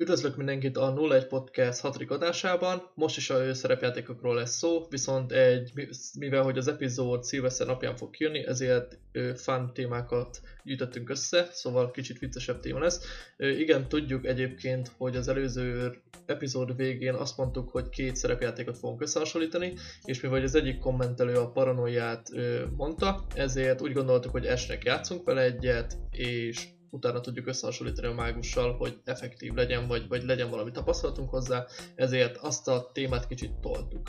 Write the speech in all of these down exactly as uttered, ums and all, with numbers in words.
Üdvözlök mindenkit a nulla egy Podcast hatodik adásában. Most is a szerepjátékokról lesz szó, viszont egy, mivel hogy az epizód szilveszter napján fog kijönni, ezért fun témákat gyűjtöttünk össze, szóval kicsit viccesebb téma lesz. Igen, tudjuk egyébként, hogy az előző epizód végén azt mondtuk, hogy két szerepjátékot fogunk összehasonlítani, és mivel az egyik kommentelő a paranoiát mondta, ezért úgy gondoltuk, hogy esnek játszunk vele egyet, és utána tudjuk összehasonlítani a mágussal, hogy effektív legyen, vagy, vagy legyen valami tapasztalatunk hozzá, ezért azt a témát kicsit toltuk.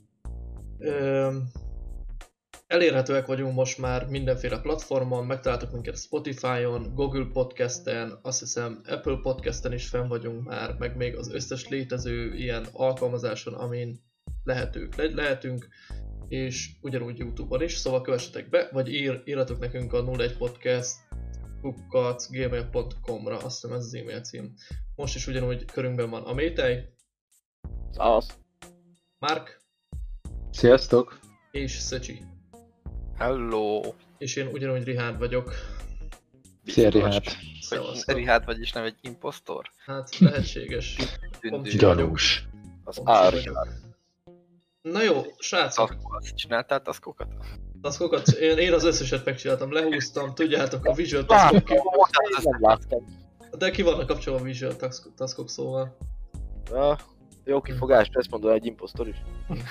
Ö, elérhetőek vagyunk most már mindenféle platformon, megtaláltuk minket Spotify-on, Google Podcast-en, azt hiszem Apple Podcast-en is fenn vagyunk már, meg még az összes létező ilyen alkalmazáson, amin lehetők, le- lehetünk, és ugyanúgy YouTube-on is, szóval kövessetek be, vagy ír, írjatok nekünk a nulla egy podcast kukac gmail pont com-ra, azt hiszem ez az e-mail cím. Most is ugyanúgy körünkben van a Métej, az. Mark, Sziasztok! és Szöcsi. Hello! És én ugyanúgy Rihárd vagyok. Szia, Rihárd! Szevasztok. Rihárd vagyis nem egy impostor? Hát lehetséges. Pont így Gyanús! Az Pont így ár. vagyok. Na jó, srácok, Azt csináltál taszkokat? taszkokat, én, én az összeset megcsináltam, lehúztam, tudjátok, a visual taskok ki... Nem láttam. De ki vannak kapcsolva a visual task- taskok, szóval. Na, jó kifogás, ezt mondom, egy impostor is.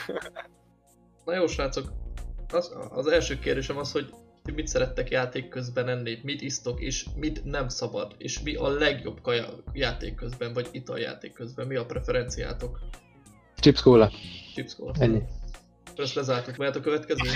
Na jó, srácok, az, az első kérdésem az, hogy ti mit szerettek játék közben enni, mit isztok és mit nem szabad, és mi a legjobb kaja játék közben, vagy ital játék közben, mi a preferenciátok? Chips Cola. Chips Cola. Ennyi. Ezt lezártuk, mert a következő?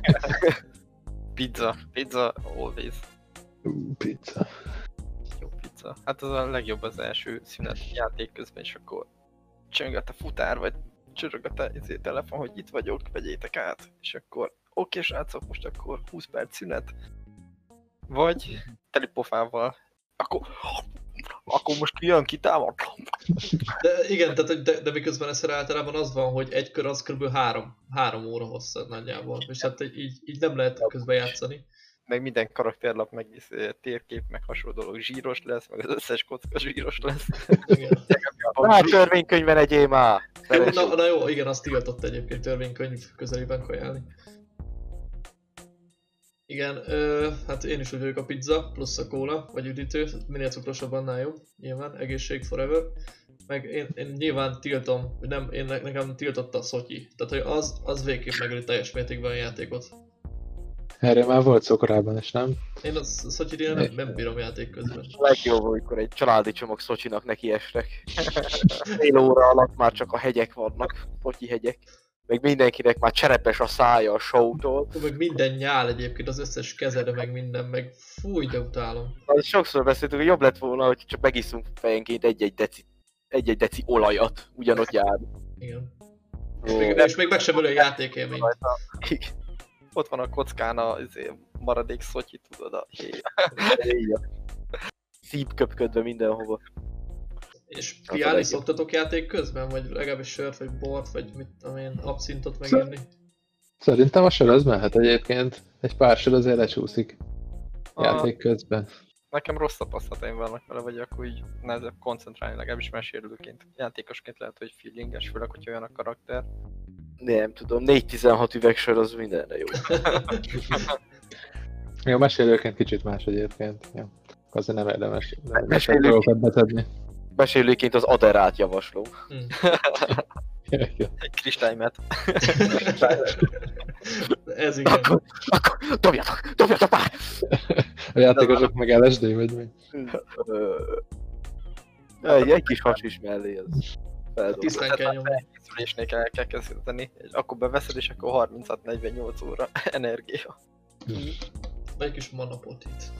Pizza, pizza, always. Pizza. Jó pizza. Hát az a legjobb az első szünet játék közben, és akkor csöngött a futár, vagy csörög a izé, telefon, hogy itt vagyok, vegyétek át. És akkor oké srácok, most akkor húsz perc szünet. Vagy teli pofával. Akkor, akkor most kijön, kitámad. De igen, tehát, de, de miközben ez általában az van, hogy egy kör az kb. három, három óra hosszad nagyjából, és hát így, így nem lehet közben játszani. Meg minden karakterlap, meg térkép, meg hasonló dolog zsíros lesz, meg az összes kocka zsíros lesz. Igen. Á, törvénykönyvben egyél már! Jó, na, na jó, igen, azt tiltott egyébként törvénykönyv közelében kajálni. Igen, ö, hát én is úgy vagyok, a pizza plusz a kóla, vagy üdítő, minél cukrosabb annál jobb, nyilván, egészség forever. Meg én, én nyilván tiltom, nem, én nekem tiltotta a szotyi, tehát hogy az, az végképp megöli teljes mértékben a játékot. Erre már volt szó korábban is, nem? Én a szotyit nem, nem bírom játék közben. A legjobb, amikor egy családi csomag Szocsinak nekiestek. Fél óra alatt már csak a hegyek vannak, Szocsi hegyek. Meg mindenkinek már cserepes a szája a show-tól. Meg minden nyál egyébként, az összes kezede, meg minden, meg fúj, de utálom. Az sokszor beszéltünk, hogy jobb lett volna, hogy csak megiszunk fejenként egy-egy deci, egy-egy deci olajat, ugyanott jár. Igen. Ó, És még, és még meg sem ölő a játékélmény. Ott van a kockán a izé, maradék szotyi, tudod a szívköpködve mindenhova. És piálni szoktatok játék közben? Vagy legalábbis sört, vagy bort, vagy mit tudom én, abszintot meginni? Szerintem a sör az mehet egyébként. Egy pár sör azért lecsúszik A- játék közben. Nekem rossz tapasztalataim vannak vele, vagy akkor így nehezebb koncentrálni, legalábbis mesélőként. Játékosként lehet, hogy feelinges, főleg, hogy olyan a karakter. Nem tudom, négy tizenhat üvegsör az mindenre jó. Jó, mesélőként kicsit más egyébként. Jó. Azért nem érdemes nem Mesélőként. dolgokat betedni. Mesélőként az Aderát javaslom. Hm. Egy kristálymet. Ez igen. Akkor, akkor dobjatok, dobjatok már! A játékosok meg el es dé vagy mi? Egy, egy kis has is mellé az. feldobja. Tisztán kell nyomni. Készülésnél kell, kell kezdeni. Akkor beveszed, és akkor harminchat negyvennyolc óra energia. Vagy egy kis manapotit.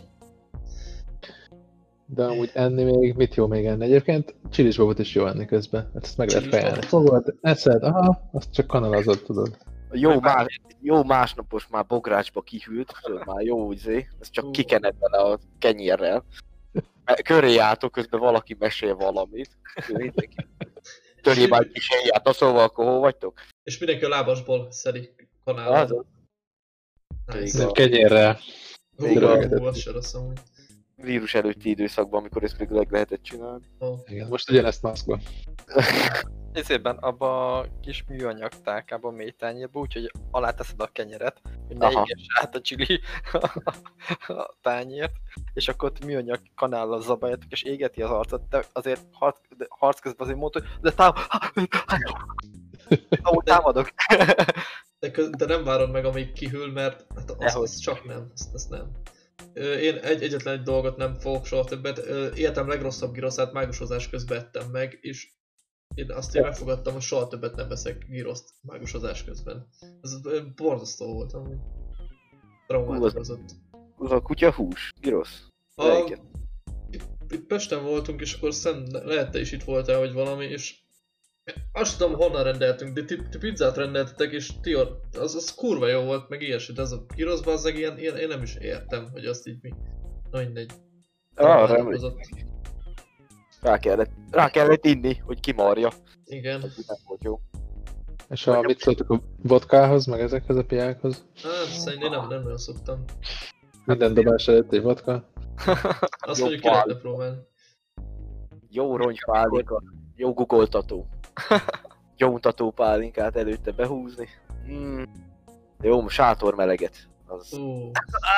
De amúgy enni még, mit jó még enni? Egyébként csilisbabot is jó enni közben. Hát ezt meg lehet Csilisbabot? fejelni. Fogod, eszed, aha, azt csak kanalazod, tudod. Jó, más, jó másnapos már bográcsba kihűlt, tudod, már jó izé, ez csak Ú. kikened vele a kenyérrel. Köré álltok, közben valaki mesél valamit. Mindenki. Törjé már egy kis héját, na szóval akkor hol vagytok? És mindenki a lábasból szedik Az kanálon. az. Nice. Igen. Kenyérrel. Hú, Igen. hú, az se rossz amúgy. vírus előtti időszakban, amikor ezt még meg lehetett csinálni. Oh. Igen, most ugyanezt maszkban. Ezében abba a kis műanyag tálkában, mély tányérba, úgyhogy alá teszed a kenyeret, hogy ne Aha. égess át a csili a tányért, és akkor ott műanyag kanállal zabáljátok, és égeti az arcot, de azért harc, de harc közben azért mondta, hogy de táv... Ahol támadok. De, köz, de nem várod meg, amíg kihűl, mert hát az, Dehogy. az csak nem, azt, azt nem. Ö, Én egy, egyetlen egy dolgot nem fogok soha többet. Ö, Életem legrosszabb giroszát mágusozás közben ettem meg, és én azt én megfogadtam, hogy soha többet nem veszek giroszt mágusozás közben. Ez ö, borzasztó volt, amúgy. Traumátikozott. Az a kutya hús, girosz. A, Melyiket? itt Pesten voltunk, és akkor szem, lehet te is itt voltál, vagy valami, és azt tudom, honnan rendeltünk, de ti, ti pizzát rendeltetek, és ti ott, az, az kurva jó volt, meg ilyesmi, de az a giroszban az ilyen, ilyen, én nem is értem, hogy azt így mi. Na mindegy. Ah, Traumátikozott. Rá kellett, rá kellett inni, hogy kimarja. Igen. Az nem volt jó. És a, mit szóltok a vodkához, meg ezekhez a piákhoz? Hát szerintem én nem, nem nagyon szoktam. Minden dobás előtt egy vodka. Azt Jó mondjuk ki lehetne pál. próbálni. Jó rongypálinka, jó guggoltató. Jó mutató pálinkát előtte behúzni. Mm. Jó, sátormeleget. Az... Ú,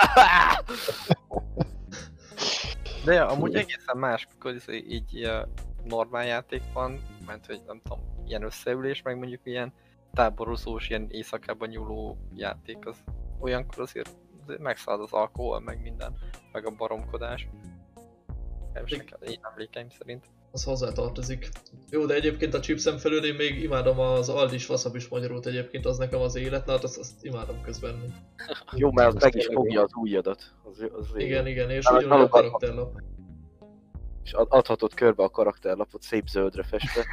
De ja, amúgy egészen más, mikor ez így uh, normál játék van, mert hogy nem tudom, ilyen összeülés, meg mondjuk ilyen táborozós, ilyen éjszakában nyúló játék, az olyankor azért, azért megszáll az alkohol, meg minden, meg a baromkodás. Legalábbis nekem, én emlékeim szerint. az hozzátartozik. Jó, de egyébként a chipsen felül én még imádom az Aldis wasabis magyarót egyébként, az nekem az élet, na hát azt, azt imádom közben. Jó, mert az Most meg is tényleg fogja az ujjadat. Az, az Igen, igen, és Hát, ugyanúgy a valóban. karakterlap. És ad- adhatod körbe a karakterlapot szép zöldre festve.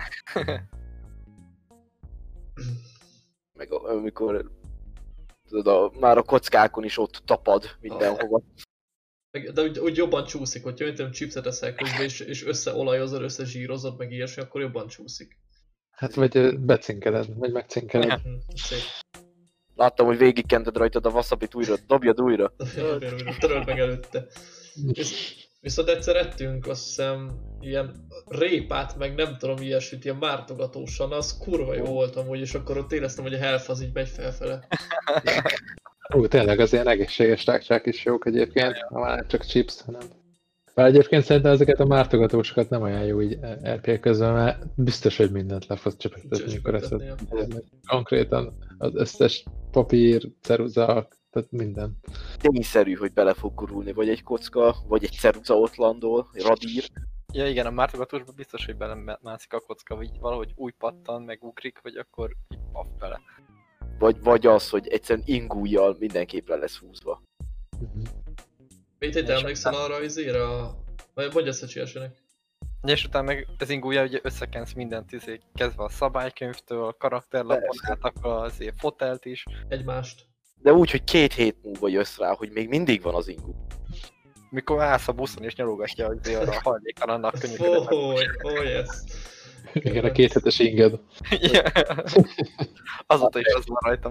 Meg a- amikor tudod, a, már a kockákon is ott tapad mindenhova. Meg- De úgy, úgy jobban csúszik, hogyha jöttem chipset eszel közben, és, és összeolajozod, összezsírozod, meg ilyesmi, akkor jobban csúszik. Hát vagy ö, becinkeled, vagy megcinkeled. Hm, szép. Láttam, hogy végigkented rajtad a wasabit újra, dobjad újra. Töröld meg előtte. Visz, viszont egyszer ettünk, azt hiszem, ilyen répát, meg nem tudom ilyesmit, ilyen mártogatósan, az kurva jó volt amúgy, és akkor ott éreztem, hogy a health az így megy felfele. Ú, tényleg az ilyen egészséges tágcsák is jók egyébként, ha már csak chips, hanem... Bár egyébként szerintem ezeket a mártogatósokat nem olyan jó így er pé közben, mert biztos, hogy mindent le fogsz csöpögtetni, amikor eszed. Konkrétan az összes papír, ceruza, tehát minden. Tényszerű, hogy bele fog gurulni, vagy egy kocka, vagy egy ceruza ott landol, egy radír. Ja igen, a mártogatósban biztos, hogy belemászik a kocka, vagy valahogy új pattan, meg ugrik, vagy akkor így paf bele. Vagy, vagy az, hogy egyszerűen ingújjal mindenképp le lesz húzva. Mhm. Mit te emlékszel arra az izére a... Vagy mondj ezt a csilyesőnek. És utána meg ez ingúja, ugye összekensz mindent, izé, kezdve a szabálykönyvtől, karakterlapon Persze. át, akkor az ilyen fotelt is. Egymást. De úgy, hogy két hét múlva jössz rá, hogy még mindig van az ingú. Mikor állsz a buszon és nyalogatja, hogy izé arra a hajléktalannak könyöködet. Foly, oh yes. Igen, a kéthetes inged. Azóta is az van rajtam.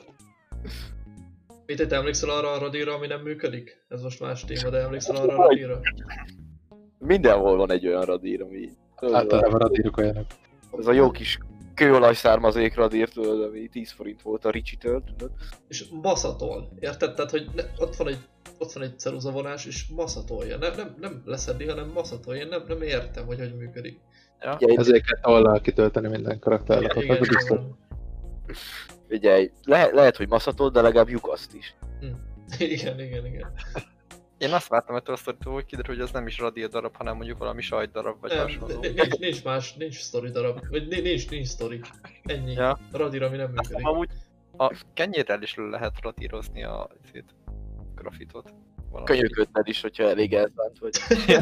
Mit te emlékszel arra a radírra, ami nem működik? Ez most más téma, de emlékszel arra a radírra? Mindenhol van egy olyan radír, ami... Általában radírok olyanok. Ez a jó kis kőolajszármazék radír, tudod, ami tíz forint volt a Ricsi-től, tudod? És maszatol, érted? Tehát, hogy ne, ott van egy ott van egy ceruzavonás, és maszatolja. Nem, nem, nem leszedi, hanem maszatolja. Én nem, nem értem, hogy hogy működik. Ja. Figyelj, Ezért kell tollal kitölteni minden karakterlapot. Igen, Az igen, biztos. igen. figyelj le, lehet, hogy maszatod, de legalább lyukaszt is. Igen, igen, igen. Én azt vártam ettől a sztoritól, hogy kiderül, hogy az nem is radír darab, hanem mondjuk valami sajt darab, vagy Nem, hasonló. n- nincs, nincs más, nincs sztori darab. Vagy ni- nincs, nincs sztori. Ennyi. Ja. Radír, ami nem Azt működik. amúgy a kenyérrel is le lehet radírozni a izét, grafitot. Valami. Könyöködned is, hogyha elég elszánt vagy.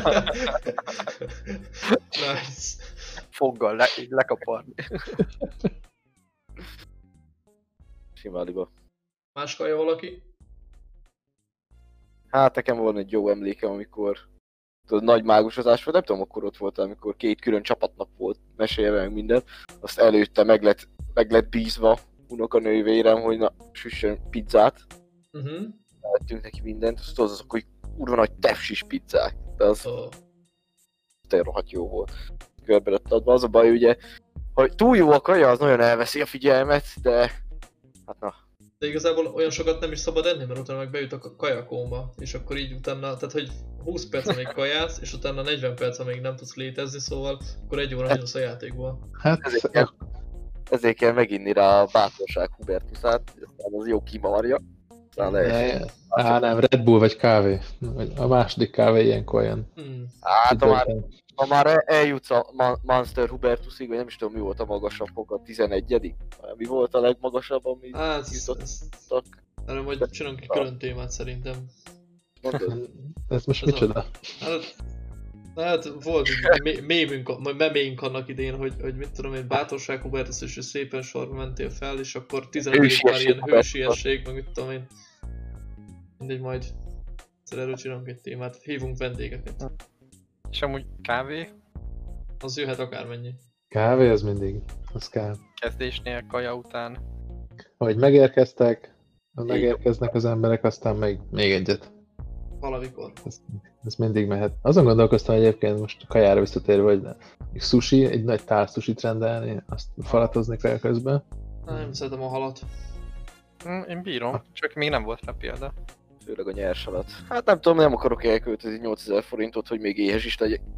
Nice. Foggal le, így lekaparni. Simáliba. Más kaja valaki? Hát nekem volna egy jó emlékem, amikor tudod, nagy mágusozás volt, nem tudom, akkor ott volt, amikor két külön csapatnak volt, mesélve meg minden. Azt előtte meg lett, meg lett bízva unokanővérem, hogy na, süssön pizzát. Uh-huh. Lettünk neki mindent, azt tudod, azok, hogy kurva nagy tepsis pizzák. De az Oh. tényleg rohadt jó volt. Körbe lett adva. Az a baj ugye, hogy túl jó a kaja, az nagyon elveszi a figyelmet, de hát na. De igazából olyan sokat nem is szabad enni, mert utána meg bejut a kajakóma, és akkor így utána, tehát hogy húsz perc amíg kajász, és utána negyven perc amíg nem tudsz létezni, szóval akkor egy óra nyúlsz a játékból. Hát, Ezért kell, ezért kell meginni rá a bátorság Hubertusát, aztán az jó kimarja. Aztán lehet. ne, á, nem, Red Bull vagy kávé. Vagy a második kávé ilyenkor olyan. Hmm. Hát ha már, ha már el- eljutsz a Ma- Monster Hubertusig, vagy nem is tudom mi volt a magasabb fok, a tizenegyedik Mi volt a legmagasabb, ami Hát, ezt, ezt, jutottak? erre majd csinálunk egy külön témát szerintem. Mondod? Ez most Ez a- micsoda? Hát, hát volt egy mé- mémünk, majd meménk annak idén, hogy, hogy mit tudom én, bátorság Hubertus, és szépen sorba mentél fel, és akkor tizenegyedik már Hősiesség ilyen Hubertus. hősiesség, meg mit tudom én. Mindegy, majd egyszer erről csinálunk egy témát, hívunk vendégeket. És amúgy kávé, Az jöhet akármennyi. Kávé az mindig, az kell. kezdésnél, kaja után. Ahogy megérkeztek, megérkeznek az emberek, aztán még, még egyet. Valamikor. Ez, ez mindig mehet. Azon gondolkoztam egyébként most a kajára visszatérve, hogy egy sushi, egy nagy tál sushit rendelni, azt falatozni kell közben. Nem szeretem a halat. Hm, én bírom, csak még nem volt rá példa. Főleg a nyers alatt. Hát nem tudom, nem akarok elköltözni nyolcezer forintot, hogy még éhes is legyek.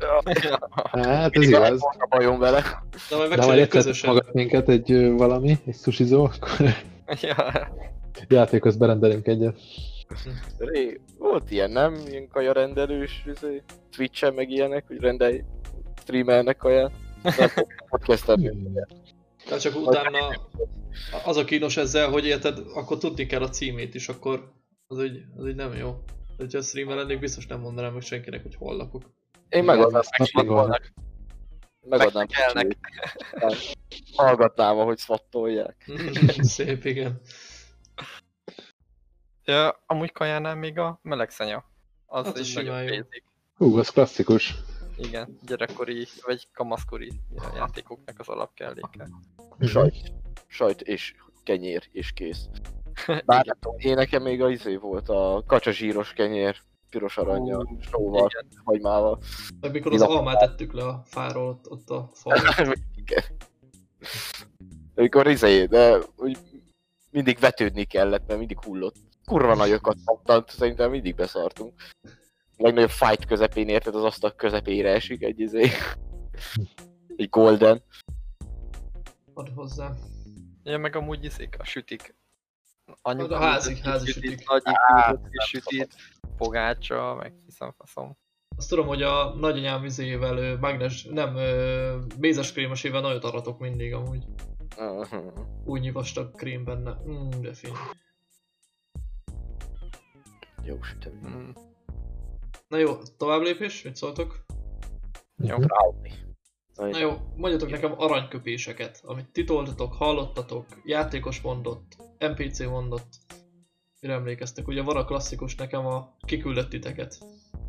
Hát ez Mindig igaz. van a bajom vele. De majd De majd megcsináljuk egyszer közösen. magat minket egy ö, valami, egy sushizó, akkor Ja. játékhoz berendelünk egyet. Ré, volt ilyen, nem? Ilyen kajarendelős, izé, Twitch-en meg ilyenek, hogy rendelj streamelnek kaját. Podcastem. De csak utána az a kínos ezzel, hogy érted, akkor tudni kell a címét is, akkor az így, az így nem jó. De hogyha streamel lennék, biztos nem mondanám meg senkinek, hogy hol lakok. Én megadnám, Megvannak. megadnám, Megfigyelnek. hallgatnám, ahogy swattolják. Szép, igen. Ja, amúgy kajánál még a melegszeня. Az Hát az is simán nagyon jó. basic. Hú, az klasszikus. Igen, gyerekkori vagy kamaszkori játékoknak az alapkelléke. Sajt. Sajt és kenyér és kész. Bár nem tudom, én nekem még az izé volt a kacsazsíros kenyér, piros aranya, Ú, sóval, igen. hagymával. Meg mikor az almát tettük le a fáról, ott, ott a falon. Igen. Amikor izé, de úgy mindig vetődni kellett, mert mindig hullott. Kurva nagyokat pattant, szerintem mindig beszartunk. A legnagyobb fight közepén, érted, az asztal közepére esik egy izé. Egy golden. Add hozzá. Ja, meg amúgy iszik, a sütik. A házi- házi sütik. Nagyik kis sütit, pogácsa, meg hiszem faszom. Azt tudom, hogy a nagyanyám vizével, ö, mágnes, nem, ö, mézes krémesével nagyot aratok mindig amúgy. Újnyi vastag krém benne. Mm, de fény. Jó sütemény. Mm. Na jó, tovább lépés? Mit szóltok? Jó. Ráadni. Na jó, mondjatok nekem aranyköpéseket, amit titoltatok, hallottatok, játékos mondott, en pé cé mondott. Mire emlékeztek? Ugye van a klasszikus nekem a kiküldött titeket.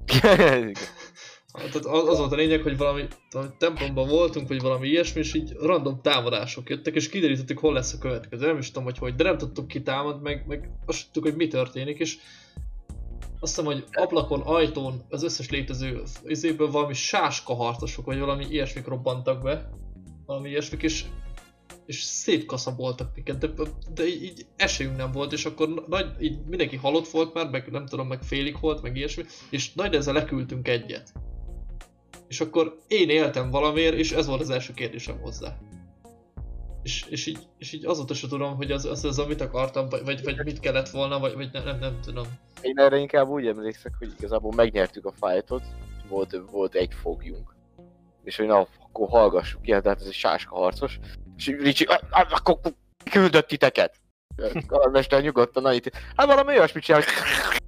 Tehát az, az volt a lényeg, hogy valami, valami templomban voltunk, vagy valami ilyesmi, és így random támadások jöttek, és kiderítettük, hol lesz a következő. Nem is tudom, hogy hogy, de nem tudtuk ki támad, meg, meg azt tudtuk, hogy mi történik, és azt hiszem, hogy ablakon, ajtón, az összes létező izéből valami sáskahartosok, vagy valami ilyesmik robbantak be. Valami ilyesmik, és, és szétkaszaboltak minket, de, de így, így esélyünk nem volt, és akkor nagy, így mindenki halott volt már, meg nem tudom, meg félig volt, meg ilyesmi, és nagy ezzel leküldtünk egyet. És akkor én éltem valamiért, és ez volt az első kérdésem hozzá. És, és, így, és így azóta sem tudom, hogy az, az, az amit akartam, vagy, vagy, vagy mit kellett volna, vagy, vagy nem, nem, nem tudom. Én erre inkább úgy emlékszek, hogy igazából megnyertük a fightot, volt, volt egy fogjunk. És hogy na, akkor hallgassuk ki, tehát ez egy sáska harcos. És Ricsi, "Ah, ah, akkor küldött titeket. Karmester nyugodtan annyit, hát valami olyasmit csinál, hogy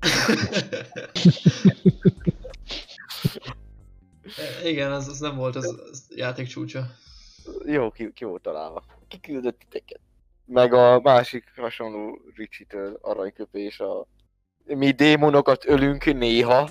Igen, az, az nem volt az, az játék csúcsa. jó, ki, ki volt találva. Ki küldött titeket? Meg a másik hasonló Ricsi-től aranyköpés a... Mi démonokat ölünk néha.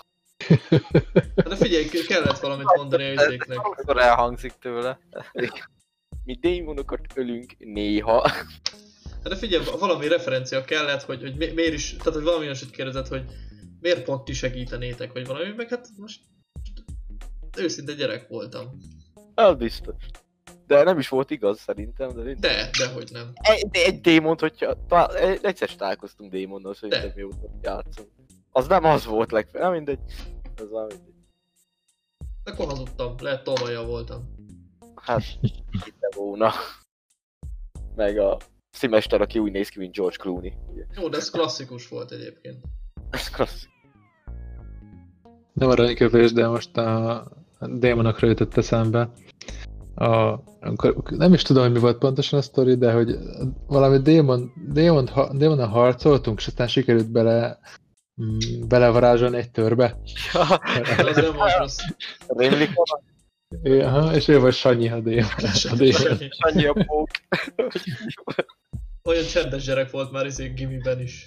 De figyelj, kellett valamit mondani a izéknek. Akkor elhangzik tőle. Mi démonokat ölünk néha. De figyelj, valami referencia kellett, hogy, hogy mi, miért is, tehát hogy valami olyasmit kérdezett, hogy miért pont ti segítenétek, vagy valami, meg hát most őszinte gyerek voltam. Az biztos. De nem is volt igaz szerintem, de... De, dehogy nem. Egy, egy démont, hogyha... Talán, egyszer is találkoztunk démonnal, szerintem De. mióta játszunk. Az nem az volt legfeljebb, mindegy. Az már mindegy. Akkor hazudtam, lehet tolvaja voltam. Hát, hitte volna. Meg a Szimester, aki úgy néz ki, mint George Clooney. Ugye. Jó, de ez klasszikus volt egyébként. Ez klasszik. Nem aranyköpés, de most a démonokra jutott eszembe. A, amikor, nem is tudom, hogy mi volt pontosan a sztori, de hogy valami démon, démon, démonnal harcoltunk, és aztán sikerült bele mm, belevarázsolni egy törbe. De az nem most rossz. Rémlik van? Aha, és ő volt Sanyi a démon. A démon. Annyi a pók. Olyan csendes gyerek volt már izé gimiben is.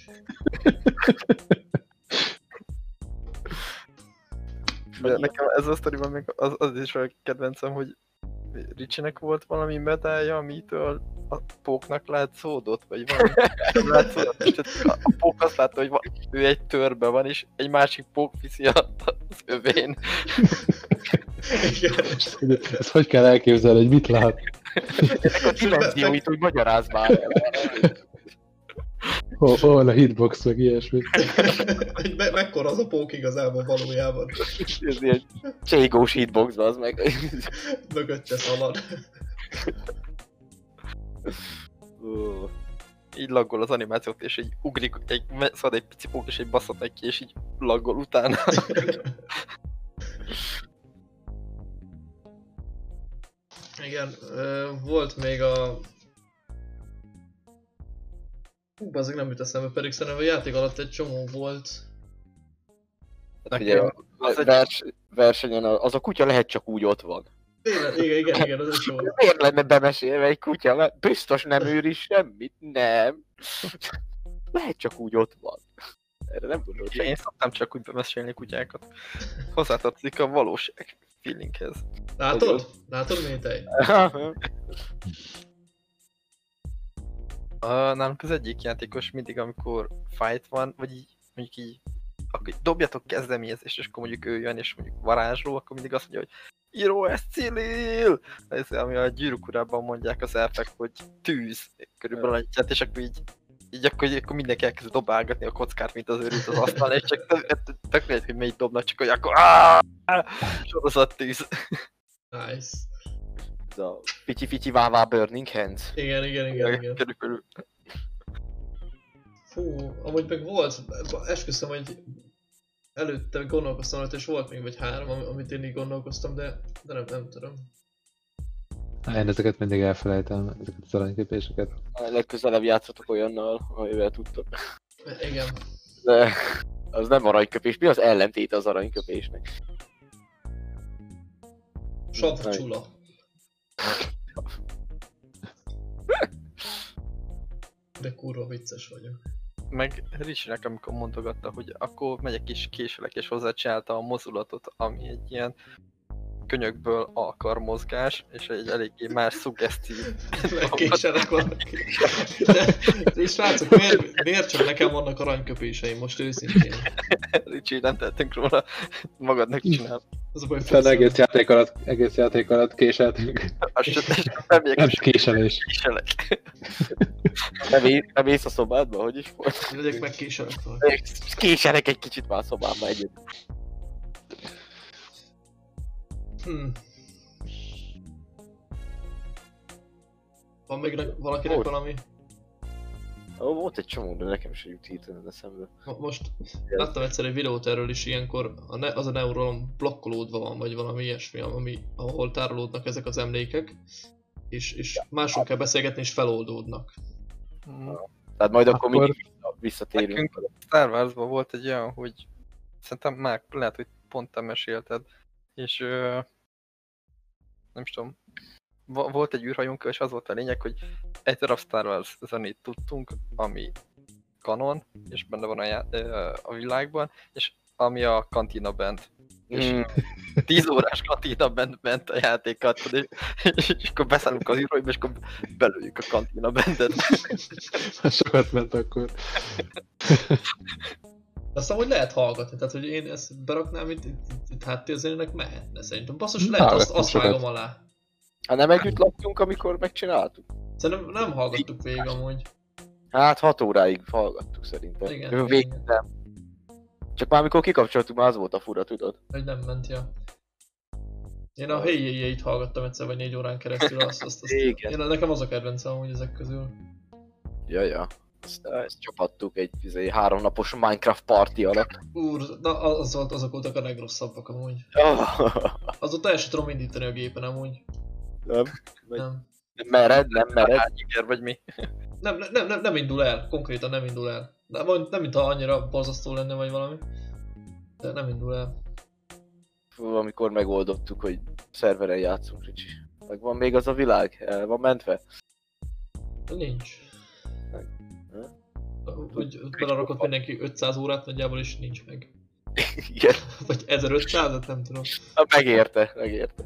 De nekem ez a sztoriban még az, az is a kedvencem, hogy Ricsinek volt valami medálja, amitől a póknak lát szódot, vagy valami nem lát szódot, és a pók azt látta, hogy ő egy törbe van, és egy másik pók viszi a, az övén. Igen. Ezt hogy kell elképzelni, hogy mit lát? Ennek a dimenzióit úgy magyarázd már el. Hol, hol a hitbox, meg ilyesmi. Hogy me mekkora az a pók igazából valójában. Ez ilyen cségós hitboxba, az meg. Mögötte szalad. Uh, Így laggol az animációt, és így ugrik, egy, szad egy pici pók, és egy baszat neki, és így laggol utána. Igen, ö, volt még a... Hú, bazzeg nem jut eszembe, pedig szerintem a játék alatt egy csomó volt. ugye Nekem az a egy... vers, versenyen az a kutya lehet csak úgy ott van. Tényleg, igen, igen, igen, az is jó. Miért lenne bemesélve egy kutya? Mert biztos nem őri semmit, nem. Lehet csak úgy ott van. Erre nem gondolok. Én szoktam csak úgy bemesélni kutyákat. Hozzátartozik a valóság feelinghez. Látod? Látod, Métej? A, nálunk az egyik játékos mindig, amikor fight van, vagy így, mondjuk így, akkor így dobjatok kezdeményezést, és akkor mondjuk ő jön, és mondjuk varázsló, akkor mindig azt mondja, hogy író, ez Cilil! Ez, ami a Gyűrűk Urában mondják az elfek, hogy tűz, körülbelül egy hát, és akkor így, így akkor, akkor mindenki elkezd dobálgatni a kockát, mint az őrült az asztalon, és csak tök lehet, hogy melyik dobnak, csak hogy akkor sorozat tűz. Nice. Ez a Fici-fici vává Burning Hands. Igen, igen, igen, igen. Körülbelül. Fú, amúgy meg volt, esküszöm, hogy előtte gondolkoztam, hogy és volt még vagy három, amit én így gondolkoztam, de, de nem, nem tudom. Há, én ezeket mindig elfelejtem, ezeket az aranyképéseket. Legközelebb játszatok olyannal, amivel tudtok. Igen. De az nem aranyköpés, mi az ellentéte az aranyköpésnek? Savcsula. De kurva vicces vagyok. Meg Ricsinek, amikor mondogatta, hogy akkor megyek is késelek, és hozzácsinálta a mozdulatot, ami egy ilyen könyökből akar mozgás, és egy eléggé más szuggesztív. Megkéselek valaki. De, de srácok, miért, miért csak nekem vannak aranyköpéseim most őszintén? Ricsi, nem tettünk róla, magadnak csinál. Az a baj, Aztán egész játék alatt, egész játék alatt késeltünk. Azt sem nem megyek, Nem és késelés. késelek. Nem, é- nem ész a szobádba, hogy is volt? Legyek megkéselek valaki. Késelek egy kicsit már a szobámba együtt. Hmm. Van még ne- valakinek Volt. valami? Ó, volt egy csomó, de nekem se jut hirtelen eszembe. Mo- Most láttam egyszer egy videót erről is, ilyenkor a ne- az a neuron blokkolódva van, vagy valami ilyesmi, ami, ahol tárolódnak ezek az emlékek, és, és máson kell beszélgetni, és feloldódnak. Mm. Tehát majd akkor, Akkor- mindig visszatérünk. Nekünk Star Warsban volt egy olyan, hogy szerintem már lehet, hogy pont te mesélted, és ö, nem is tudom, vo- volt egy űrhajónk, és az volt a lényeg, hogy egy darab Star Wars zenét tudtunk, ami kanon, és benne van a, já- ö, a világban, és ami a Cantina Band. És Mm. tíz órás Cantina Band ment a játékat, és, és akkor beszállunk az űrhajóba, és akkor belőjük a Cantina Bandet. Sokat ment akkor. Aztán, hogy lehet hallgatni, tehát hogy én ezt beraknám, itt, itt, itt háttérzenének mehetne szerintem. Basszus, Na, lehet, azt, hallgattam azt sokat. vágom alá. Hát nem együtt laktunk, amikor megcsináltuk? Szerintem nem hallgattuk végig amúgy. Hát hat óráig hallgattuk szerintem. Igen, Jó, igen, végig igen. nem. Csak már amikor kikapcsoltuk, már az volt a fura, tudod? Hogy nem ment, ja. Én a Hey Hey Hey-t hallgattam egyszer vagy négy órán keresztül, azt, azt, azt Igen. én, nekem az a kedvencem amúgy ezek közül. Ja, ja. Ezt, ezt csapattuk egy izé, háromnapos Minecraft party alatt. Úr, na az volt, azok voltak a legrosszabbak amúgy. Azóta el sem tudom indítani a gépen amúgy. Nem? Nem. Nem mered, nem mered. Iger vagy mi? Nem, nem, nem, nem indul el, konkrétan nem indul el. Nem, nem mintha annyira borzasztó lenne vagy valami. De nem indul el. Amikor megoldottuk, hogy szerveren játszunk, Ricsi. Meg van még az a világ? El van mentve? De nincs. Meg. Hogy belerakott mindenki ötszáz órát nagyjából is nincs meg. Igen. Vagy ezerötszázat, nem tudom. Na, megérte, megérte.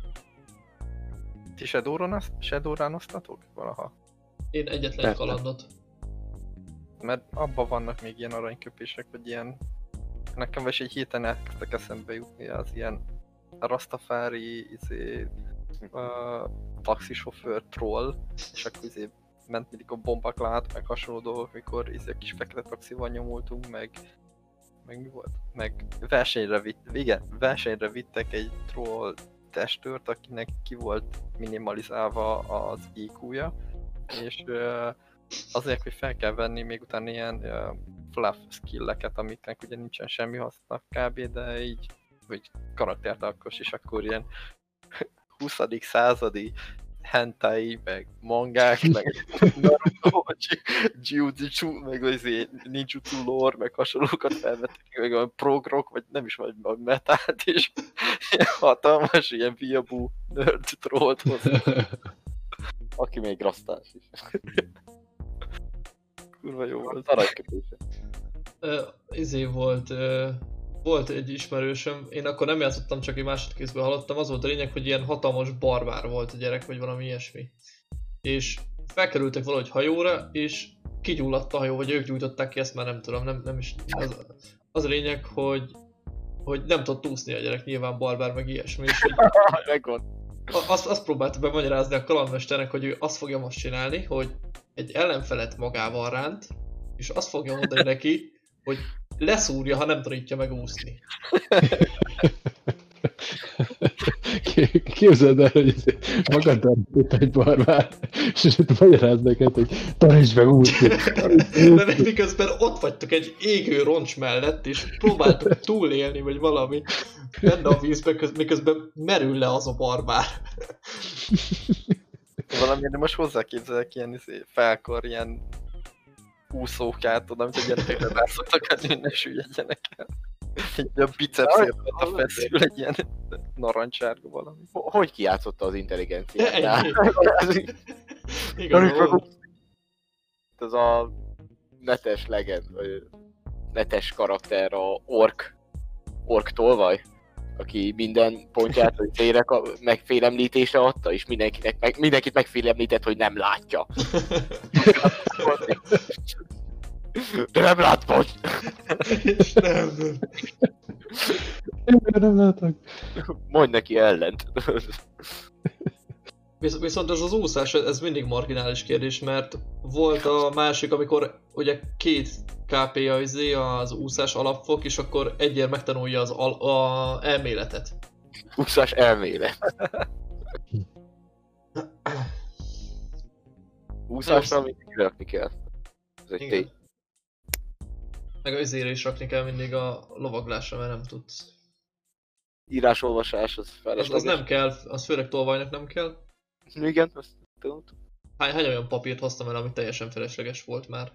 Ti Shadowrun osztatok valaha? Én egyetlen egy Persze. kalandot. Mert abban vannak még ilyen aranyköpések, vagy ilyen... Nekem is egy héten elkezdtek eszembe jutni az ilyen Rastafari, izé, uh, taxisofőr troll, és akkor izé ment mindig a bombaklát, meg hasonló dolgok, mikor izé kis fekete taxival nyomultunk, meg... Meg mi volt? Meg versenyre vitt, igen, versenyre vittek egy troll testőrt, akinek ki volt minimalizálva az í kú-ja, és uh, azért, hogy fel kell venni még utána ilyen uh, fluff skilleket, amiknek ugye nincsen semmi haszna kb, de így, hogy karaktert alkos, és akkor ilyen huszadik századi hentai, meg mangák, meg Naruto, jiu-jitsu, meg azért ninjutsu lore, meg hasonlókat felvettek, meg olyan progrok, vagy nem is vagy a metált, és ilyen hatalmas, ilyen viabú nerd trollt hozzá. Aki még rasztás is. Kurva jó volt. Aranyköpése. Uh, izé volt, uh, volt egy ismerősöm, én akkor nem játszottam, csak egy másodkézből hallottam, az volt a lényeg, hogy ilyen hatalmas barbár volt a gyerek, vagy valami ilyesmi. És felkerültek valahogy hajóra, és kigyulladt a hajó, vagy ők gyújtották ki, ezt már nem tudom, nem, nem is... Az, az a lényeg, hogy, hogy nem tudott úszni a gyerek, nyilván barbár, meg ilyesmi, és hogy Megvan. azt, azt próbálta bemagyarázni a kalandmesternek, hogy ő azt fogja most csinálni, hogy egy ellenfelet magával ránt, és azt fogja mondani neki, hogy leszúrja, ha nem tanítja meg úszni. Képzeld el, hogy magaddal itt egy barbár, és itt magyaráz neked, hogy tanítsd meg úszni. De miközben ott vagytok egy égő roncs mellett, és próbáltok túlélni, vagy valami benne a vízben, miközben merül le az a barbár. Valamiért most hozzáképzelek ilyen izé, felkor, ilyen úszókát, tudom, amit a gyerekekre rá szoktak adni, hogy ne süllyedjenek el. Egy olyan bicepsért a feszül, egy ilyen narancsárga valami. Hogy kijátszotta az intelligenciát? Ennyi. Igaz, Igaz, ez a netes legend, vagy netes karakter, a ork, ork tolvaj, aki minden pontját, hogy célre megfélemlítésre adta, és mindenkinek, meg, mindenkit megfélemlített, hogy nem látja. De nem lát most! nem, nem. Én nem látok. Mondj neki ellent. Visz, viszont ez az úszás, ez mindig marginális kérdés, mert volt a másik, amikor ugye két ká pé az, az úszás alapfok, és akkor egyért megtanulja az al, a elméletet. Úszás elmélet. Úszásra mindig rakni kell. Ez egy tény. Meg az izére is rakni kell mindig a lovaglásra, mert nem tudsz. Írásolvasás, az Az, felesleges. az nem kell, az főleg tolvajnak nem kell. Igen, azt tudom. Hány, hány olyan papírt hoztam el, ami teljesen felesleges volt már.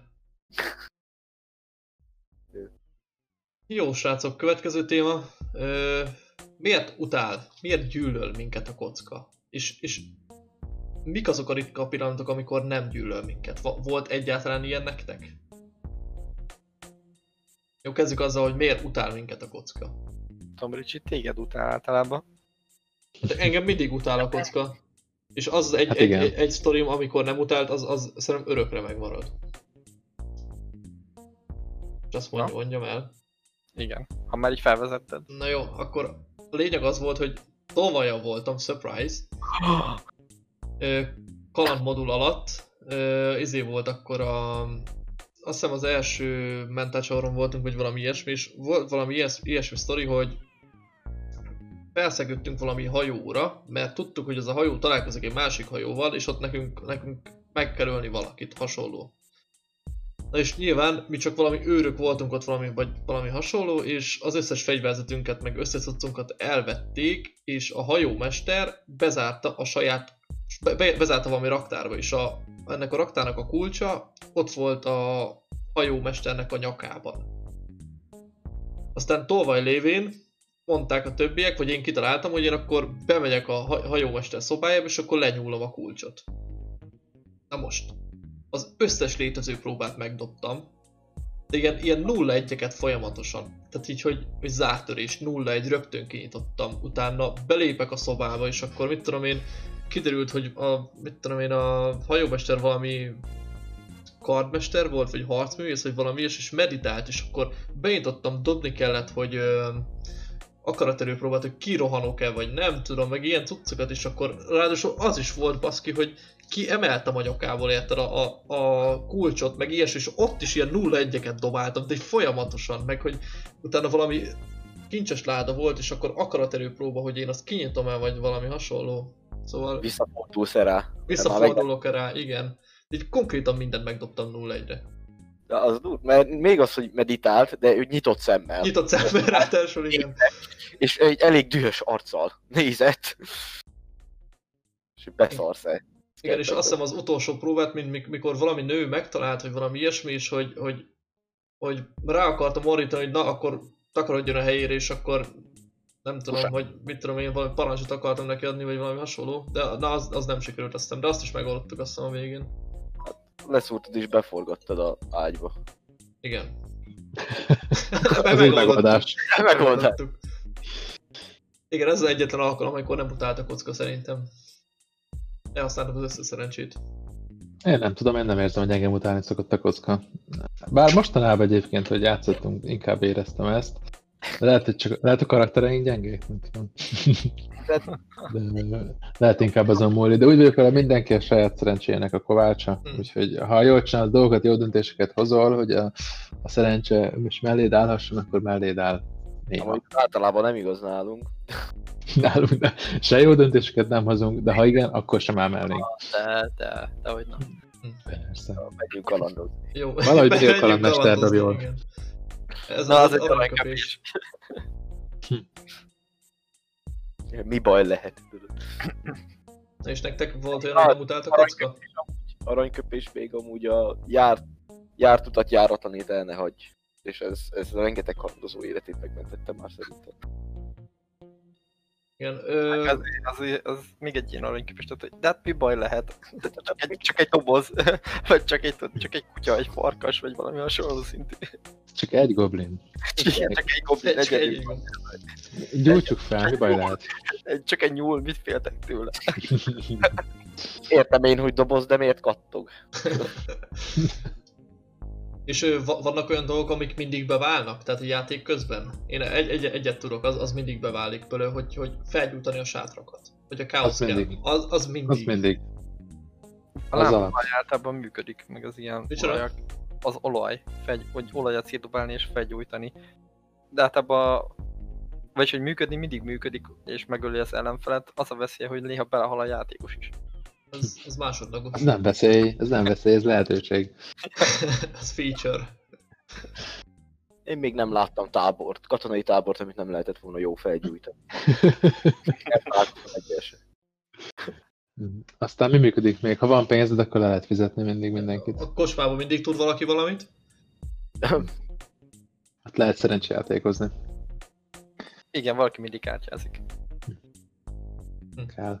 Jó srácok, következő téma. Ö, miért utál, miért gyűlöl minket a kocka? És, és mik azok a ritka pillanatok, amikor nem gyűlöl minket? Volt egyáltalán ilyen nektek? Jó, kezdjük azzal, hogy miért utál minket a kocka. Tom Ricci, téged utál általában. De engem mindig utál a kocka. És az egy, Hát egy, igen. egy, egy sztorim, amikor nem utált, az, az szerintem örökre megmarad. És azt mondj, mondjam el. Igen, ha már így felvezetted. Na jó, akkor a lényeg az volt, hogy tolvaja voltam, surprise. Ö, kalandmodul alatt, ö, izé volt akkor a... Azt hiszem az első mentálcsavarron voltunk, vagy valami ilyesmi, és volt valami ilyes, ilyesmi sztori, hogy felszegődtünk valami hajóra, mert tudtuk, hogy az a hajó találkozik egy másik hajóval, és ott nekünk, nekünk meg kell ölni valakit, hasonló. Na és nyilván mi csak valami őrök voltunk ott valami, vagy valami hasonló, és az összes fegyverzetünket meg összecuccunkat elvették, és a hajómester bezárta a saját, be, bezárta valami raktárba, és a, ennek a raktárnak a kulcsa ott volt a hajómesternek a nyakában. Aztán tolvaj lévén mondták a többiek, vagy én kitaláltam, hogy én akkor bemegyek a hajómester szobájába, és akkor lenyúlom a kulcsot. Na most, az összes létező próbát megdobtam, de ilyen, ilyen nulla egyeket folyamatosan. Tehát így, hogy, hogy zártörés, nulla egy rögtön kinyitottam. Utána belépek a szobába, és akkor mit tudom én, kiderült, hogy a, mit tudom én, a hajómester valami kardmester volt, vagy harcművész, vagy valami ilyes, és meditált, és akkor beintottam, dobni kellett, hogy ö, akaraterő próbált, hogy kirohanok-e, vagy nem tudom, meg ilyen cuccokat, és akkor ráadásul az is volt baszki, hogy kiemeltem a nyakából, érted a, a, a kulcsot, meg ilyes, és ott is ilyen nulla egyeket dobáltam, de folyamatosan, meg hogy utána valami kincses láda volt, és akkor akaraterő próba, hogy én azt kinyitom el, vagy valami hasonló. Szóval... Visszafordulsz-e rá? Visszafordulok-e rá, igen. Így konkrétan mindent megdobtam nulla egyre. De az dur, mert még az, hogy meditált, de ő nyitott szemmel. Nyitott szemmel ráadásul, igen. És egy elég dühös arccal nézett. És beszarsz-e. Igen, és azt hiszem az utolsó próbát, mint mikor valami nő megtalált, hogy valami ilyesmi, és hogy, hogy, hogy rá akartam orrítani, hogy na, akkor takarodjon a helyére, és akkor nem tudom, Usá. hogy mit tudom én, valami parancsot akartam neki adni, vagy valami hasonló, de na, az, az nem sikerült, azt hiszem, de azt is megoldottuk azt hiszem a végén. Hát, leszúrtad és beforgattad a ágyba. Igen. Ez egy megoldás. Megoldás. Igen, ez az egyetlen alkalom, amikor nem utált a kocka szerintem. Elhasználtam az összes szerencsét. Én nem tudom, én nem érzem, hogy engem utálni szokott a kocka. Bár mostanában egyébként, hogy játszottunk, inkább éreztem ezt. De lehet, hogy csak, lehet a karaktereink gyengék, nem tudom. De lehet inkább azon múlik. De úgy vagyok vele, mindenki a saját szerencséjének a kovácsa. Hmm. Úgyhogy ha jól csinálsz dolgokat, jó döntéseket hozol, hogy a, a szerencse most melléd állhasson, akkor melléd áll. Néha. Általában nem igaz nálunk. Nálunk de se jó döntéseket nem hozunk, de ha igen, akkor sem áll mellénk. De, de, de hogy nem. Persze. Megyünk kalandozni. Jó. Valahogy mindig a kalandmester dob jól. Ez Na, az, az az aranyköpés. Mi baj lehet? Na és nektek volt olyan, hogy nem utált a kocka? Aranyköpés még amúgy a járt, járt utat járatlanét el ne hagyj. És ez, ez rengeteg kalandozó életét megmentette már szerintem. Igen, ö... az, az, az még egy ilyen aranyköpés, tehát hogy de hát mi baj lehet? Csak egy, csak egy doboz, vagy csak egy, csak egy kutya, egy farkas, vagy valami hasonló szintű. Csak egy goblin. Igen, csak egy goblin, egy, egy, egy gyújtsuk fel, mi baj lehet? Csak egy nyúl, mit féltek tőle? Értem én, hogy doboz, de miért kattog? És ö, vannak olyan dolgok, amik mindig beválnak? Tehát a játék közben? Én egy, egy, egyet tudok, az, az mindig beválik belőle, hogy, hogy felgyújtani a sátrakat. Hogy a káosz kell. Mindig. Az, az mindig. Az mindig. A lámpolaj általában működik, meg az ilyen Micsoda? olajak. Az olaj, fegy, hogy olajat szétdobálni és felgyújtani. De általában, vagyis hogy működni mindig működik, és megöli az ellenfelet, az a veszélye, hogy néha belehal a játékos is. Ez, ez másodlagos. Ez nem veszély, ez nem veszély, ez lehetőség. Ez feature. Én még nem láttam tábort, katonai tábort, amit nem lehetett volna jó felgyújtani. Aztán mi működik még? Ha van pénzed, akkor le lehet fizetni mindig mindenkit. A kocsmában mindig tud valaki valamit? Hát lehet szerencsejátékozni. Igen, valaki mindig kártyázik. Kell.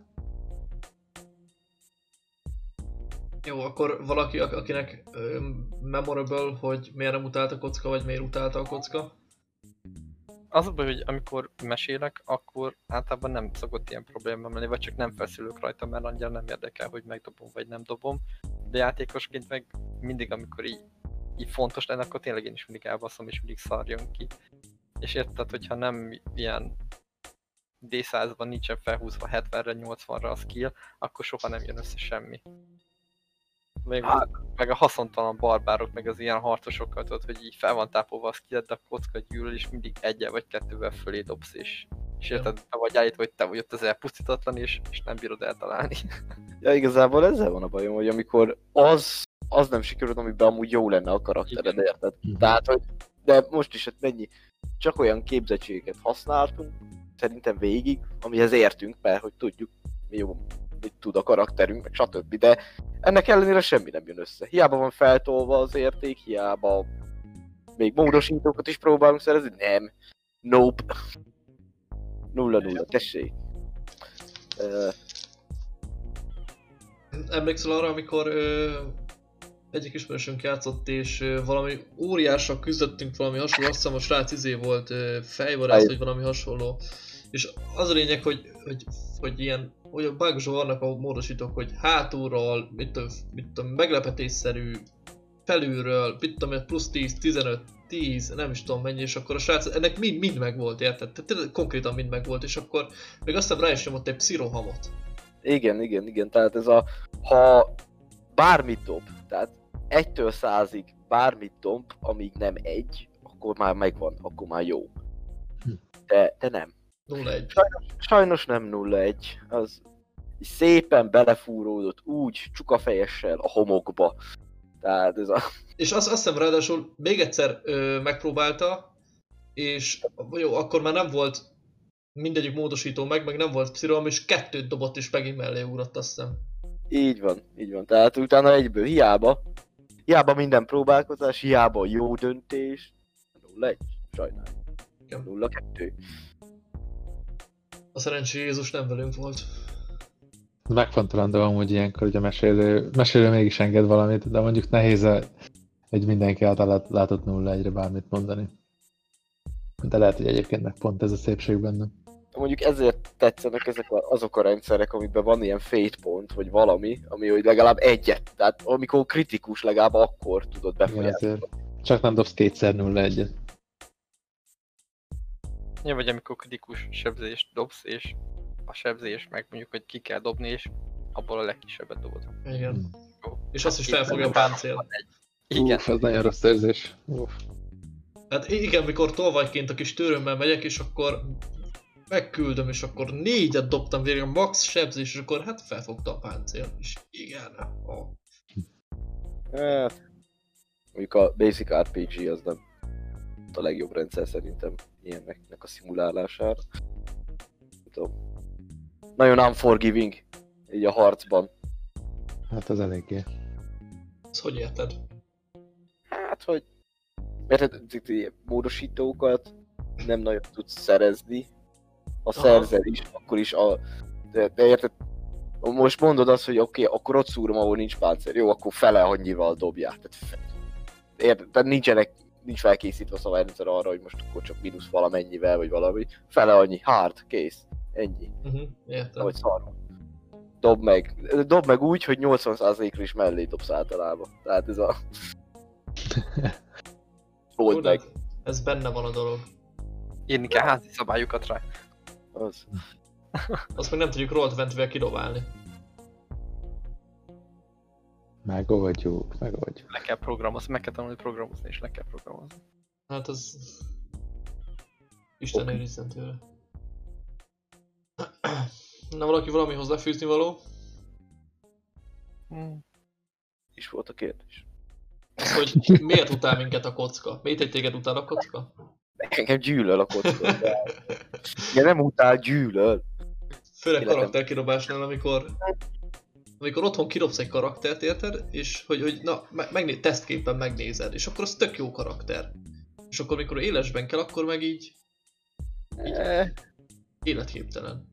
Jó, akkor valaki, akinek um, memorable, hogy miért nem utált a kocka, vagy miért utálta a kocka? Az a baj, hogy amikor mesélek, akkor általában nem szokott ilyen probléma lenni, vagy csak nem feszülök rajta, mert annyira nem érdekel, hogy megdobom vagy nem dobom. De játékosként meg mindig, amikor így, így fontos lenne, akkor tényleg én is mindig elbaszom és mindig szarjon ki. És érted, hogyha nem ilyen dé százban nincsen felhúzva hetvenre, nyolcvanra a skill, akkor soha nem jön össze semmi. Még Hát. meg a haszontalan barbárok, meg az ilyen harcosokkal tudod, hogy így fel van tápolva a skillet, de a kocka gyűlöl, és mindig egyel vagy kettővel fölé dobsz, és, és érted, be vagy állítva, hogy te vagy ott az elpusztítatlan, és, és nem bírod eltalálni. Ja, igazából ezzel van a bajom, hogy amikor az, az nem sikerült, amiben amúgy jó lenne a karaktered, érted? Tehát, hogy, de most is, hát mennyi, csak olyan képzettségeket használtunk, szerintem végig, amihez értünk, mert hogy tudjuk, mi jó, mit tud a karakterünk, meg stb. De ennek ellenére semmi nem jön össze. Hiába van feltolva az érték, hiába még módosítókat is próbálunk szerezni, nem. Nope. Nulla nulla, tessék. Uh, Emlékszel arra, amikor ö, egyik ismerősünk játszott, és ö, valami óriással küzdöttünk, valami hasonló, azt hiszem a srác izé volt ö, fejvadász, vagy valami hasonló. És az a lényeg, hogy, hogy, hogy ilyen olyan bugok vannak a módosítók, hogy hátulról, mit tudom, mit tudom, meglepetésszerű, felülről, mit tudom, plusz tíz, tizenöt, tíz, nem is tudom mennyi, és akkor a srác, ennek mind, mind megvolt, érted? Tehát konkrétan mind megvolt, és akkor még azt hiszem rá is nyomott egy pszirohamot. igen, igen, igen, tehát ez a, ha bármit dob, tehát egytől százig bármit dob, amíg nem egy, akkor már megvan, akkor már jó. De, de nem. nulla egy. Sajnos, sajnos nem nulla egy, az szépen belefúródott úgy csukafejessel a homokba. Tehát ez a... És azt, azt hiszem ráadásul még egyszer ö, megpróbálta, és jó, akkor már nem volt mindegyik módosító meg, meg nem volt psziroham, és kettőt dobott és megint mellé ugrott, azt hiszem. Így van, így van. Tehát utána egyből hiába, hiába minden próbálkozás, hiába jó döntés. nulla egy, sajnálom. Igen. nulla kettő. A szerencsé Jézus nem velünk volt. Megfontolandó amúgy ilyenkor, hogy a mesélő, mesélő mégis enged valamit, de mondjuk nehéz egy mindenki által látott nulla egyre bármit mondani. De lehet, hogy egyébként meg pont ez a szépség benne. Mondjuk ezért tetszenek ezek a, azok a rendszerek, amiben van ilyen fate pont, vagy valami, ami hogy legalább egyet, tehát amikor kritikus, legalább akkor tudod Igen, befolyásolni. azért. Csak nem dobsz kétszer nulla egyet. Ja, vagy amikor kritikus sebzést dobsz, és a sebzés meg mondjuk, hogy ki kell dobni, és abból a legkisebbet dobod. Igen. Hmm. Jó. És azt is felfogja a páncél. Igen. Uff, ez nagyon rossz érzés. Uff. Hát igen, mikor tolvajként a kis törőmmel megyek, és akkor megküldöm, és akkor négyet dobtam végre, max sebzés, és akkor hát felfogta a páncél. És igen. Oh. Hát, mondjuk a Basic er pé gé az nem a legjobb rendszer szerintem ilyeneknek a szimulálására. Nem tudom. Nagyon unforgiving így a harcban. Hát az eléggé. Ezt hogy érted? Hát, hogy mert módosítókat nem nagyon tudsz szerezni. Ha Aha. szerzel is, akkor is a... De, de érted? Most mondod azt, hogy oké, okay, akkor ott szúrom, ahol nincs páncél. Jó, akkor fele annyival dobják. Tehát, fe... érted? Tehát nincsenek, nincs felkészítve a szabályrendszer arra, hogy most akkor csak mínusz valamennyivel, vagy valami. Fele annyi. Hard, kész. Ennyi. Uh-huh, értem. Vagy szarva. Dob meg. Dob meg úgy, hogy nyolcvan százalékra is mellé dobsz általában. Tehát ez a... Old Jó, de meg. ez benne van a dolog. Írni kell házi szabályokat rá. Az. Azt meg nem tudjuk roll húszval kidobálni. Megoldjuk, megoldjuk. Le kell programozni, meg kell tanulni programozni, és le kell programozni. Hát az... Isten Oké. őrizzen tőle. Na, valaki valami hozzáfűzni való? Hmm. Is volt a kérdés. Az, hogy miért utál minket a kocka? Miért egy téged utál a kocka? Engem gyűlöl a kocka. De... Ja, nem utál, gyűlöl. Főleg Életem. karakterkidobásnál, amikor... Amikor otthon kidobsz egy karaktert, érted? És hogy, hogy na, me- megné- tesztképpen megnézed, és akkor az tök jó karakter. És akkor mikor élesben kell, akkor meg így Eh, életképtelen.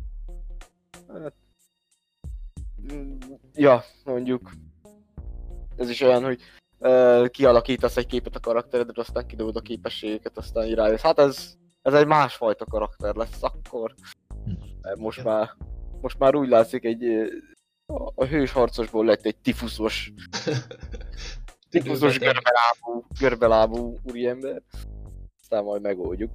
mm, ja, mondjuk. Ez is olyan, hogy uh, kialakítasz egy képet a karakteredre, aztán kidobod a képességeket, aztán így rájössz. Hát ez, ez egy másfajta karakter lesz akkor. Mert most Igen. már, most már úgy látszik, egy eh, a, a hős harcosból lett egy tifuszos, tifuszos Időbeteg. görbelábú, görbelábú úriember. aztán majd megoldjuk.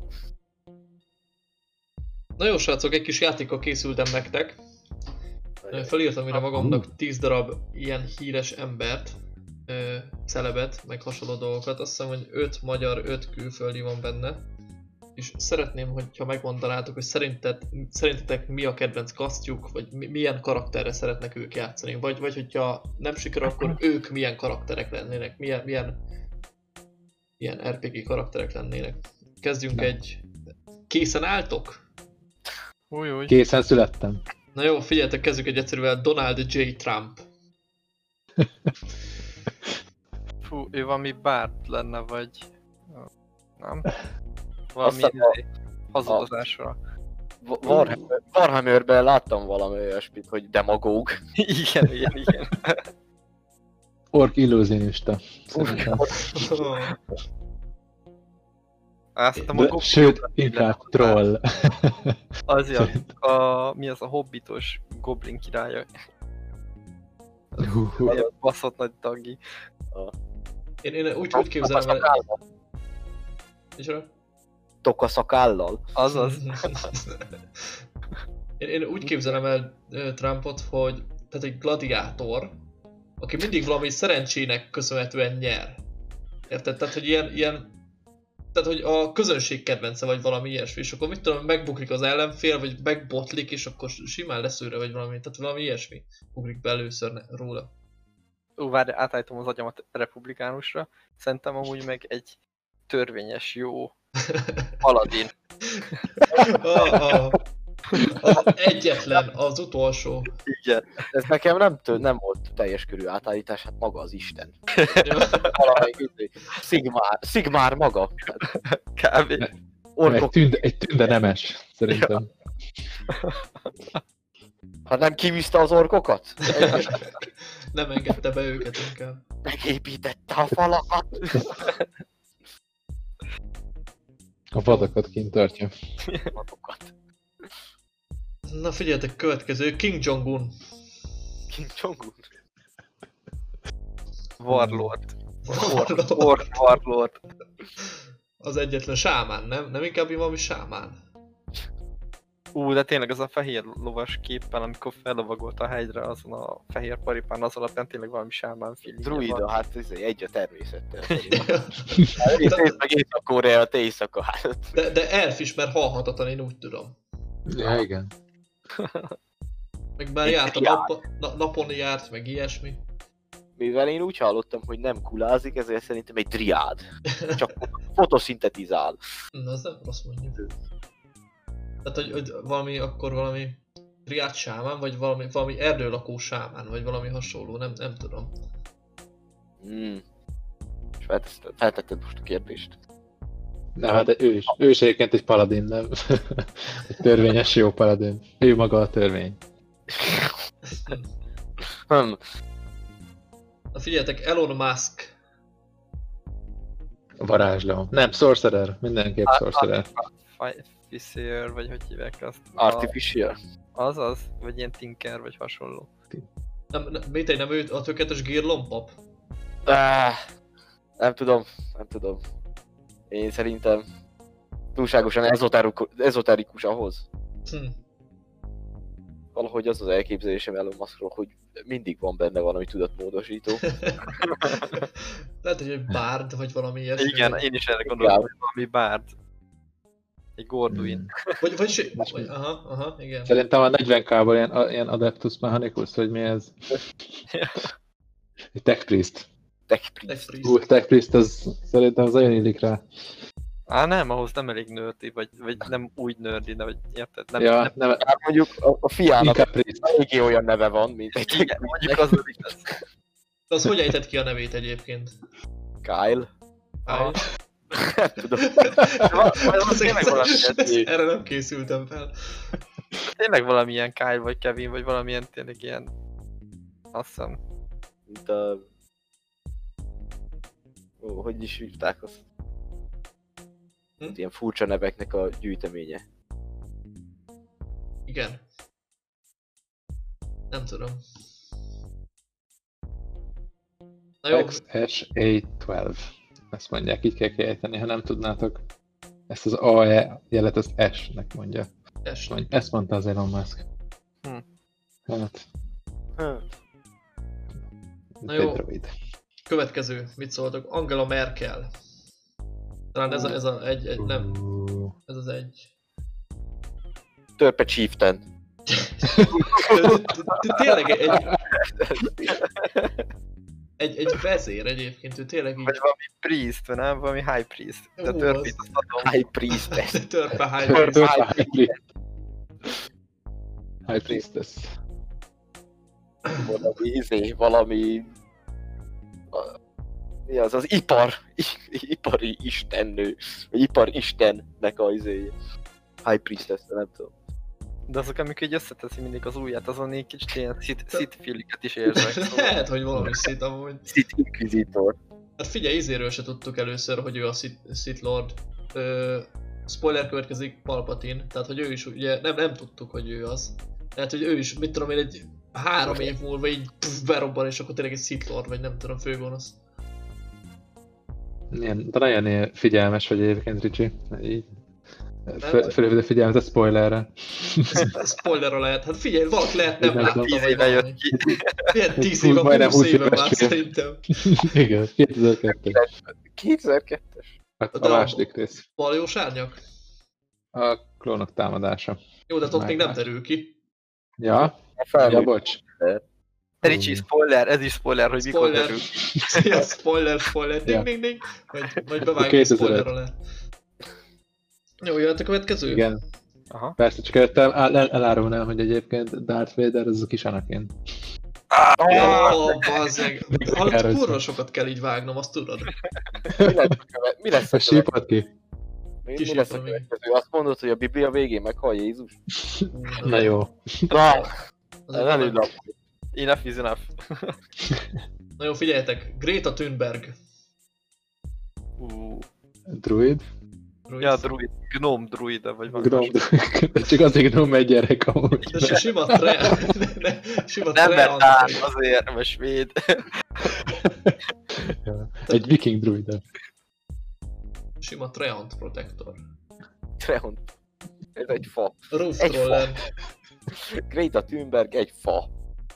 Na jó srácok, egy kis játékkal készültem nektek. Felírtam ide magamnak tíz darab ilyen híres embert, ö, celebet, meg hasonló dolgokat. Azt hiszem, hogy öt magyar, öt külföldi van benne. És szeretném, hogyha megmondanátok, hogy szerinted, szerintetek mi a kedvenc kasztjuk, vagy mi, milyen karakterre szeretnek ők játszani. Vagy, vagy hogyha nem sikerül, akkor ők milyen karakterek lennének, milyen, milyen, milyen er pé gé karakterek lennének. Kezdjünk Nem. egy... Készen álltok? Új, új. Készen születtem. Na jó, figyeljetek, kezdjük egy egyszerűen Donald J. Trump. Fú, ő valami Bart lenne, vagy... Nem? Valami Aztán a- izé, hazudozásra. Va- Warhammer- Warhammerben láttam valami olyasmit, hogy demagóg. Igen, igen, igen. Ork illúzionista. Szerintem. Azt hiszem, a De, Goblin sőt, lenne inkább a troll. Az ja, Szerintem. a, mi az a hobbitos goblin királya. Hú, hú. Ilyen baszott nagy taggi. Én, én úgy, úgy képzelem el... Tokaszakállal. Micsoda? Tokaszakállal. Azaz. én, én úgy képzelem el ö, Trumpot, hogy tehát egy gladiátor, aki mindig valami szerencsének köszönhetően nyer. Érted? Tehát, hogy ilyen, ilyen tehát, hogy a közönség kedvence, vagy valami ilyesmi, és akkor mit tudom, megbuklik az ellenfél, vagy megbotlik, és akkor simán leszőre, vagy valami, tehát valami ilyesmi buklik be először ne- róla. Ú, várj, átállítom az agyamat republikánusra. Szerintem amúgy meg egy törvényes, jó paladin. a, a, az egyetlen, az utolsó. Igen. Ez nekem nem, tő, nem volt teljes körű átállítás, hát maga az Isten. Ja. Valamelyik izé, Szigmár, Szigmár maga. Kb. Egy Orkok, tünde, egy tünde nemes, szerintem. ha nem kiviszte az orkokat, Nem engedte be őket inkább. megépítette a falakat. A vadakat kint tartja. Magukat. Na figyeljetek, következő, King Jong-un. Kim Jong-un. Warlord. Warlord. War, Warlord. Az egyetlen sámán, nem? Nem inkább valami sámán? Ú, de tényleg az a fehér lovas képpel, amikor fellovagolt a hegyre azon a fehér paripán, az alapján tényleg valami sámán feelingje Druida, van. hát ez egy a természettel. Részt meg Észak-Korea, te éjszaka hát. De, de elf is, mert halhatatlan, én úgy tudom. Ja, igen. Meg már járt a nap, na, napon járt, meg ilyesmi. Mivel én úgy hallottam, hogy nem kulázik, ezért szerintem egy driád. Csak fotoszintetizál. Na, az nem rossz mondjuk. Tehát, hogy, hogy valami, akkor valami triád sámán, vagy valami, valami erdőlakó sámán, vagy valami hasonló, nem, nem tudom. Hmm. És feltetted, feltetted most a kérdést. Nem, hát ő is, ő is egyébként egy paladin, nem? Egy törvényes jó paladin. Ő maga a törvény. Hmm. Na figyeljetek, Elon Musk. A varázsló. Nem, sorcerer. Mindenképp sorcerer. Artificer, vagy hogy hívják azt? Artificial. A, azaz, vagy ilyen Tinker, vagy hasonló. Nem, nem, Métei, nem ő a tökéletes gírlompap? Ah, nem tudom, nem tudom. Én szerintem túlságosan ezoterikus, ezoterikus ahhoz. Hm. Valahogy az az elképzelésem Elon Muskról, hogy mindig van benne valami tudatmódosító. Lehet, hogy egy bárd, vagy valami ilyesmi. Igen, én is erre gondolom, hogy valami bárd. Egy Gorduin. Vagy, vagy, vagy, aha, aha, igen. Szerintem a negyven ká-ból ilyen, a- ilyen Adeptus Mechanicus, vagy mi ez? Egy Tech Priest. Tech Tech Priest. Priest. Ú, Tech Priest, az szerintem az nagyon illik rá. Á, nem, ahhoz nem elég nördi, vagy, vagy nem úgy nördi, de vagy érted? Nem, Ja, nem, nem, Hát mondjuk a, a fiának inkább Priest. eléggé olyan neve van, mint egy igen, mondjuk az nem igaz. De az hogy ejtett ki a nevét egyébként? Kyle. Aha. Nem tudom. Az tényleg valami ilyen- Erre nem készültem fel. Tényleg valamilyen Kyle vagy Kevin, vagy valamilyen tényleg ilyen... Azt hiszem. Mint a... Ó, hogy is hívták azt? Hm? Ilyen furcsa neveknek a gyűjteménye. Igen. Nem tudom. Na jó, X S A tizenkettő. Ezt mondják, így kell kiejteni, ha nem tudnátok. ezt az á e jelet az S-nek mondja. S. Ezt mondta az Elon Musk. Hm. Hát, Hm. Na egy jó. droid. Következő, mit szóltok? Angela Merkel. Talán ez a, ez a egy, egy nem, Ú, ez az egy. Törpe Chieftain. Tényleg egy, egy, egy vezér egyébként, ő tényleg így Vagy valami priest, vagy nem? Valami high priest. De Ó, törpét az- azt adom. High Priestess. törpe high Törpe. priest. High Priest. High Priestess. Valami izé, valami... a- Mi az, az ipar, i- ipari istennő, vagy ipar istennek a izé. High Priestess, nem tudom. De azok, amikor így összeteszi mindig az ujját, azon egy kicsit ilyen szit feeliket is érzek. Szóval. Lehet, hogy valami szit amúgy. Sith Inquisitor. Hát figyelj, izéről se tudtuk először, hogy ő a Sith, Sith Lord. Ö, spoiler következik, Palpatine. Tehát, hogy ő is ugye, nem, nem tudtuk, hogy ő az. Tehát, hogy ő is, mit tudom én, egy három év múlva így pff, berobban, és akkor tényleg egy Sith Lord, vagy nem tudom, főgonosz. Ilyen, de nagyon ilyen figyelmes vagy egyébként, Ricsi. Így. Fölhívod a figyelmet a spoilerre. Spoilerra lehet. Hát figyelj, valaki lehet nem Nem látta, tudom. Tíz vagy éve valami. jött ki. Milyen tíz Hú, éve, majdnem húsz húsz éve éves már film. szerintem. Igen, kétezer-kettő. kétezer-kettes. Hát De a a- második rész. Baljós árnyak? A klónok támadása. Jó, de ott még nem Már- derül ki. Ja? Ja, Felnőtt. bocs. Ricsi, spoiler, ez is spoiler, hogy mikor Spoiler. derül. Ja, spoiler, spoiler, ding, Ja. ding, ding. Vagy, vagy bevágjuk kétezer-öt. spoilerra le. Jó, jöhet a következő? Igen. Aha. Persze, csak előtte el, el, elárulnám, hogy egyébként Darth Vader az a kis Anakin. Ó, bazzeg. Hallott, Erről kurva szól. sokat kell így vágnom, azt tudod. Mi lesz a követ- Mi lesz a A sípad ki? Mi, Kis mi lesz a sípad még. következő? Azt mondod, hogy a Biblia végén meghal Jézus? Na jó. Na, Az ez egy- elég nap. Enough is enough. Na jó, figyeljetek. Greta Thunberg. Ú. Druid? Ruiz. Ja, druid, gnome druida, vagy valami. Gnome druid. Csak azért gnome egy gyerek amúgy. De si- sima tre... ne, ne, sima Nem mert át treant. azért, mert svéd. Ja. Egy viking druid. Sima treant protector. Treon. Ez egy fa. Roof Egy troller. Greta Thunberg egy fa.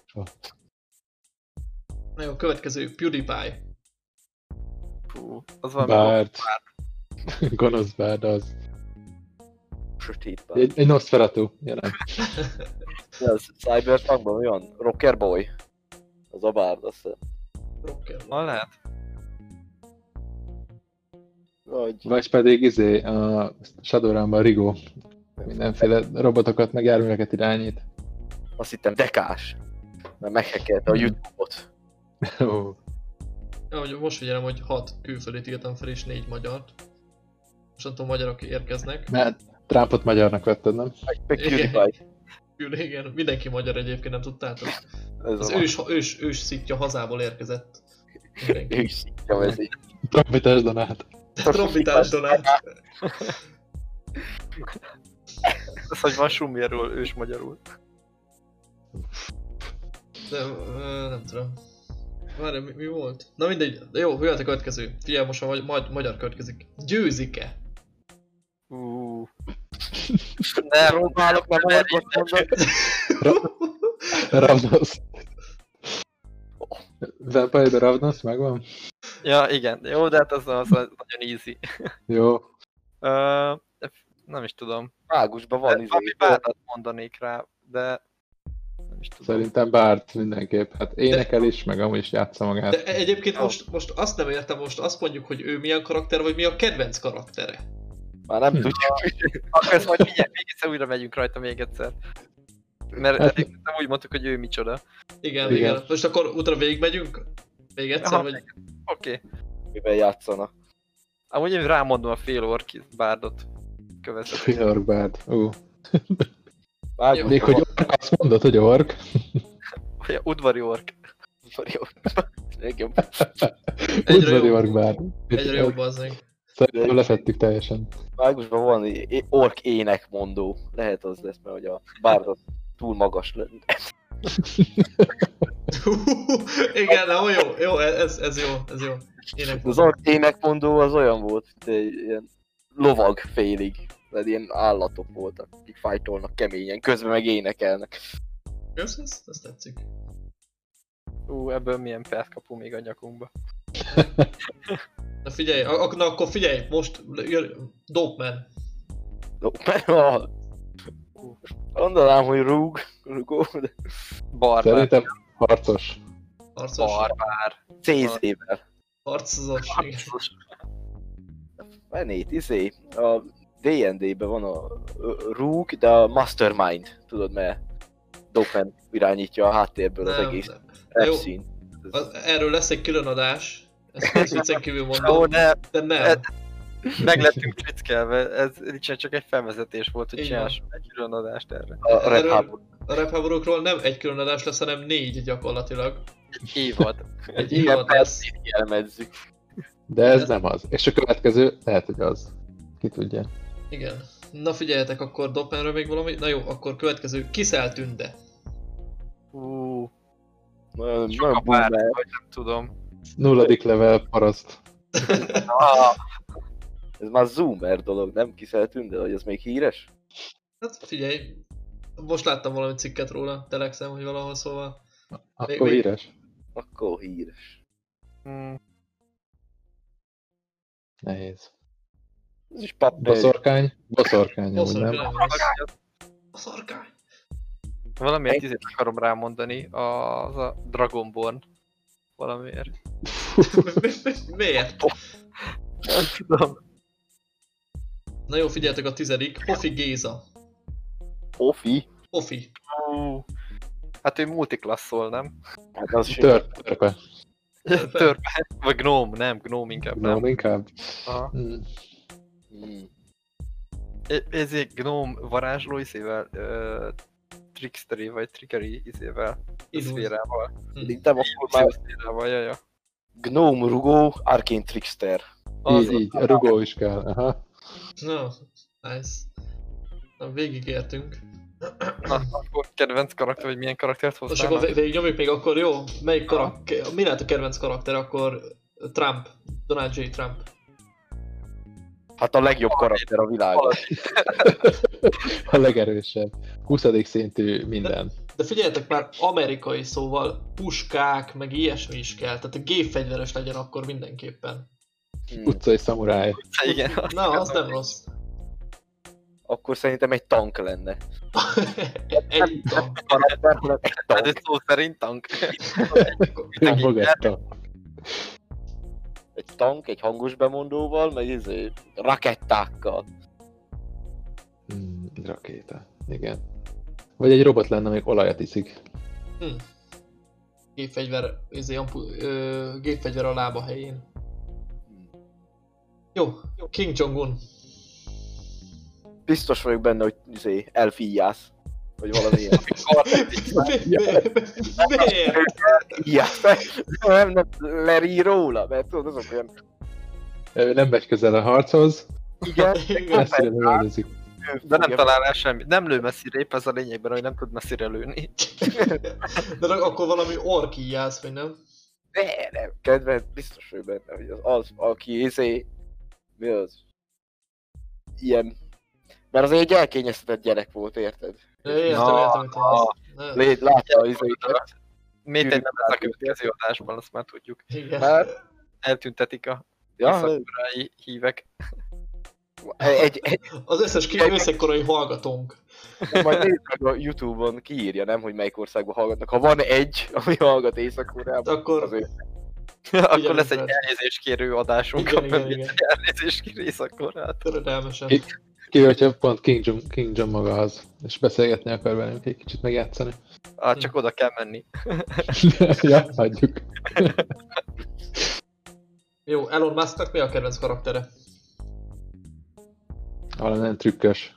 Na jó, következő. PewDiePie. Fú, az valami Bárd. Gonosz bárd az. Sötétben. Egy, egy Nosferatu jelen. Ez Cyberpunkban olyan? Rocker Boy. Az a bárd, azt hiszem. Rocker. van lehet? Vagy... Vagy pedig izé a Shadowrunban Rigo. Mindenféle robotokat meg járműveket irányít. Azt hittem Dekás. Mert meghekkelte a YouTube-ot. Ó, Ja, hogy most figyelem, hogy hat külföldit írtam fel és négy magyart. Most nem tudom, magyarok érkeznek. mert Trumpot magyarnak vetted, nem? Meg, meg PewDiePie. Igen, igen, mindenki magyar egyébként, nem tudtátok? Ez Az a ős, ős, ős szitja hazából érkezett. Mindenki. ő is szítja vezé. Trombitás Donát. Trombitás Donát. Ez, hogy van Sumirról, ős magyarul. De, ö, nem tudom. Várj, mi, mi volt? Na mindegy, de jó, jöhet a következő. Figyelj, most a magy- magy- magyar következik. Győzik-e? Ú. Nem, Próbálok nem orkot mondani. Ravnos. Vampire Ravnos megvan? Ja, igen. Jó, de hát az, az, az nagyon easy. Jó. Uh, nem is tudom. Mágusban van Valami izé. bárdat mondanék rá, de nem is tudom. Szerintem Bart mindenképp. Hát énekel is, meg amúgy is játsza magát. De egyébként most, most azt nem értem, most azt mondjuk, hogy ő milyen karakter, vagy mi a kedvenc karaktere. Már nem Hm. tudjuk. Akkor ezt majd figyelj, még egyszer újra megyünk rajta még egyszer. Mert Hát- eddig nem úgy mondtuk, hogy ő micsoda. Igen, Igen. igen. Most akkor utána végigmegyünk? Még egyszer, Aha. vagy... Oké. Okay. Mivel játszana. Amúgy én rámondom a fél ork bárdot. Követett. Ork Bard. Ú. Mágusban Még hogy ork, azt mondod, hogy ork. Vagy udvari ork. Legjobb. Egyre Udvari jobb. ork Bard. Egyre jobb az meg. Szerintem lefettük teljesen. Mágusban van é- ork énekmondó. Lehet az lesz, mert hogy a bárdot túl magas lenne. Igen, na, jó, jó, ez, ez jó, ez jó. Ének Az ork énekmondó az olyan volt, mint egy ilyen lovag félig. Tehát ilyen állatok voltak, akik fájtolnak keményen, közben meg énekelnek. Ez, ez, ez tetszik. Ú, ebből milyen pert kapunk még a nyakunkba. Na figyelj, ak- na akkor figyelj, most jön Dope Man. Dope. Mondanám, hogy rúg, rúgó, de Barbár. Szerintem harcos. Harcos. Barbár. cé zével. Harcos. igen. Venét, izé, a dé en dé-ben van a rúg, de a mastermind, tudod, mert Dopen irányítja a háttérből az Nem, egész nem. rap Jó. szín. Az- Erről lesz egy külön adás. Ezt most viccen kívül mondom. Ó, ne, De nem. e- meg lettünk csickelve, ez nincsen csak egy felvezetés volt, hogy Így csinálsz egy külön adást erre. A rap Erről- háború. A rap háborúkról nem egy külön adás lesz, hanem négy gyakorlatilag. Egy évad. Egy Igen, évad lesz. persze, jelmezzük. De ez nem az. És a következő lehet, hogy az. Ki tudja. Igen. Na figyeljetek, akkor Dopenről még valami? Na jó, akkor következő. Kiszelt Tünde. Ú, Nagyon sok a nagyon pár, boomer. vagy nem tudom. Nulladik level paraszt. Ah, Ez már zoomer dolog, nem Kiszeltünk, de hogy ez még híres? Hát figyelj, most láttam valami cikket róla, telexem, hogy valahol, szóval. Akkor még- híres. Akkor híres. mm, Nehéz. Ez is papp. Boszorkány? Boszorkány, amúgy Boszorkány, nem? nem rossz. A szarkány. valamiért izét akarom rámondani, az a Dragonborn. Valamiért. Miért? Nem tudom. Na jó, figyeljetek a tizedik. Hofi Géza. Ofi? Hofi. Ú, hát ő multiklasszol, nem? Hát az simán. Tör, törpe. Törpe. Vagy gnóm, nem, gnóm inkább, nem. Nem, inkább. Aha. Hmm. Hmm. E- Ezért gnóm varázsló izével, ö, trickstery vagy trickery izével, Idú. szférával. Szerintem akkor már Szférával, jaja. Gnome Rugó, Arcane Trickster. Az, Így, így. A rugó is kell. Aha. Na, nice. Na, végigértünk. na, akkor kedvenc karakter, vagy milyen karaktert Most akkor hoztál? végig nyomjuk még akkor, jó? Melyik karakter? Mi lehet a kedvenc karakter? Akkor Trump. Donald J. Trump. Hát a legjobb karakter a világon. A legerősebb. huszadik szintű minden. De figyeljetek már, amerikai szóval puskák, meg ilyesmi is kell. Tehát a gépfegyveres legyen akkor mindenképpen. Hmm. Utcai szamuráj. Igen. Na, az nem rossz. Akkor szerintem egy tank lenne. Egy tank. Karakter, hanem egy Hát tank. ez szó szerint tank. Nem fogetta. Egy tank, egy hangos bemondóval, meg izé, rakettákkal. Hmm, rakéta. Igen. Vagy egy robot lenne, amelyik olajat iszik. Hm. Gépfegyver, izé, ampu, ö, gépfegyver a lába helyén. Jó, King Jong-un. Biztos vagyok benne, hogy izé, elfíjász. Vagy valami ilyen. Mi- mi- Miért? Elfíjász. Nem, nem, lerí róla, mert tudod, azok olyan... Ő nem megy közel a harchoz, Igen, Igen. messzire lövöldözik. De nem talál el semmit. Nem lő messzire, épp ez a lényegben, hogy nem tud messzire lőni. De akkor valami orkíjász, vagy nem? Ne, nem, kedvenc, biztos vagyok benne, hogy az, az aki izé... Mi az? Ilyen... Mert azért egy elkényeztetett gyerek volt, érted? Értem, Na, értem, értem. Ne, Lé, látta az izéket. Miért egy nem lesz a következő adásban, azt már tudjuk. Igen. Mert... Eltüntetik a Ja, szakurai hívek. egy, egy, Az összes ki- összekorai hallgatónk. majd nézd meg a Youtube-on, kiírja, nem, hogy melyik országban hallgatnak. Ha van egy, ami hallgat Észak-Koreában, Akkor- azért Akkor lesz egy Fred. elnézéskérő adásunk, Igen, amiben igen, igen. egy elnézéskérő északkorát. Töredelmesen. Ki- Ki, hogyha pont King John, King John maga az, és beszélgetni akar velünk egy kicsit megjátszani. Ah, csak oda kell menni. Ja, hagyjuk. Jó, Elon Musknak mi a kedvenc karaktere? Valami nem trükkös.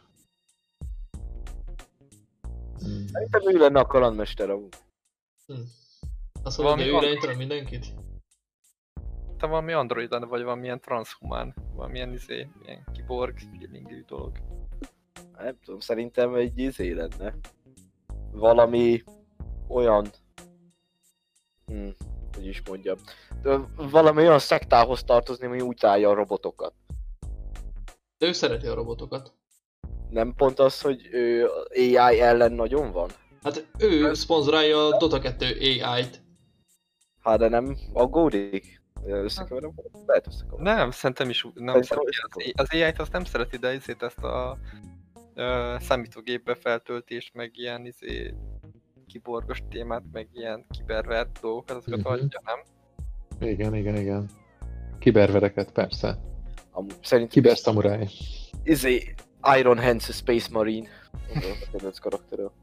Hmm. szerintem ő lenne a kalandmester amúgy. Azt Valami mondja, ő van- irányítani mindenkit? Te valami android lenne, vagy valamilyen transhumán, valamilyen izé, ilyen kiborg, feelingű dolog. Nem tudom, szerintem egy izé lenne. Valami olyan... Hm, hogy is mondjam. De valami olyan szektához tartozni, ami úgy állja a robotokat. De ő szereti a robotokat. Nem pont az, hogy ő á i ellen nagyon van? Hát ő szponzorálja a Dota kettő á í-t. Hát de nem aggódik? Összekeverem? Lehet összekeverem. Nem, szerintem is nem szereti. Az, az á í-t azt nem szereti, de ezért ezt a ö, számítógépbe feltöltést, meg ilyen izé, kiborgos témát, meg ilyen kibervert dolgokat, azokat Mhm. adja, nem? Igen, igen, igen. Kibervereket, persze. Amúgy szerintem Kiber Samurai. izé Iron Hands a Space Marine. A kedvenc karakterről.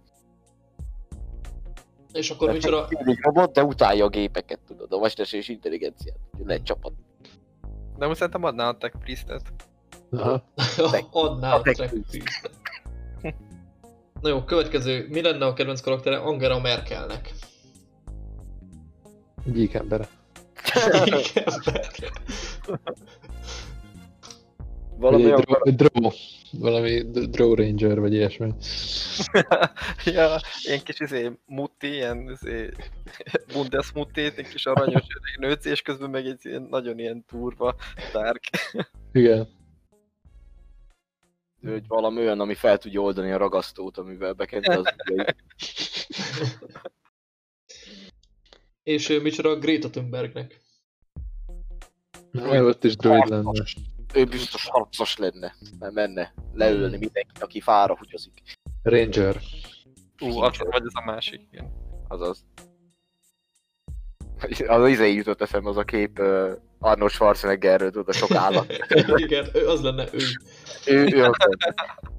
És akkor micsoda... Mindig robot, de utálja a gépeket, tudod, a mesterséges intelligenciát. Lehet csapat. De most szerintem adná a Tech Priest-et. Aha. Adná a track piece-t. Na jó, következő. Mi lenne a kedvenc karaktere Angela Merkelnek? Gyík embere. Valami Vagy olyan egy draw, draw, valami Draw Ranger, vagy ilyesmi. Ja, ilyen kis izé mutti, ilyen izé bundes mutti, egy kis aranyos öreg nőc, és közben meg egy ilyen, nagyon ilyen durva, dark. Igen. hogy valami olyan, ami fel tudja oldani a ragasztót, amivel bekente az ügyeit. És ő micsoda Greta Thunbergnek? Na, ott is droid lenne. Ő biztos harcos lenne, mert menne leülni mindenki, aki fára húgyozik. Ranger. Ú, az, vagy az a másik, igen. Azaz. Az izé jutott eszembe az a kép uh, Arnold Schwarzeneggerről, tudod, a sok állat. Igen, ő, az lenne ő. ő, ő az lenne.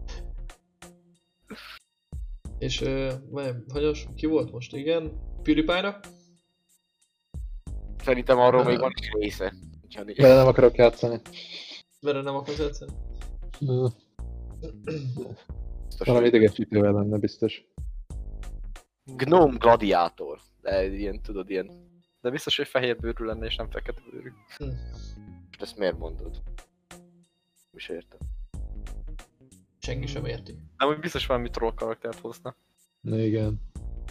És uh, hanyas, ki volt most? Igen, PewDiePie-nak? Szerintem arról még van is része. Vele nem akarok játszani. Vele nem akarsz játszani? Valami idegesítővel lenne biztos. Gnome gladiátor. De ilyen, tudod, ilyen... De biztos, hogy fehér bőrű lenne, és nem fekete bőrű. Hm. Most ezt miért mondod? Nem is értem. Senki sem érti. De úgy biztos valami troll karaktert hozna. Na igen.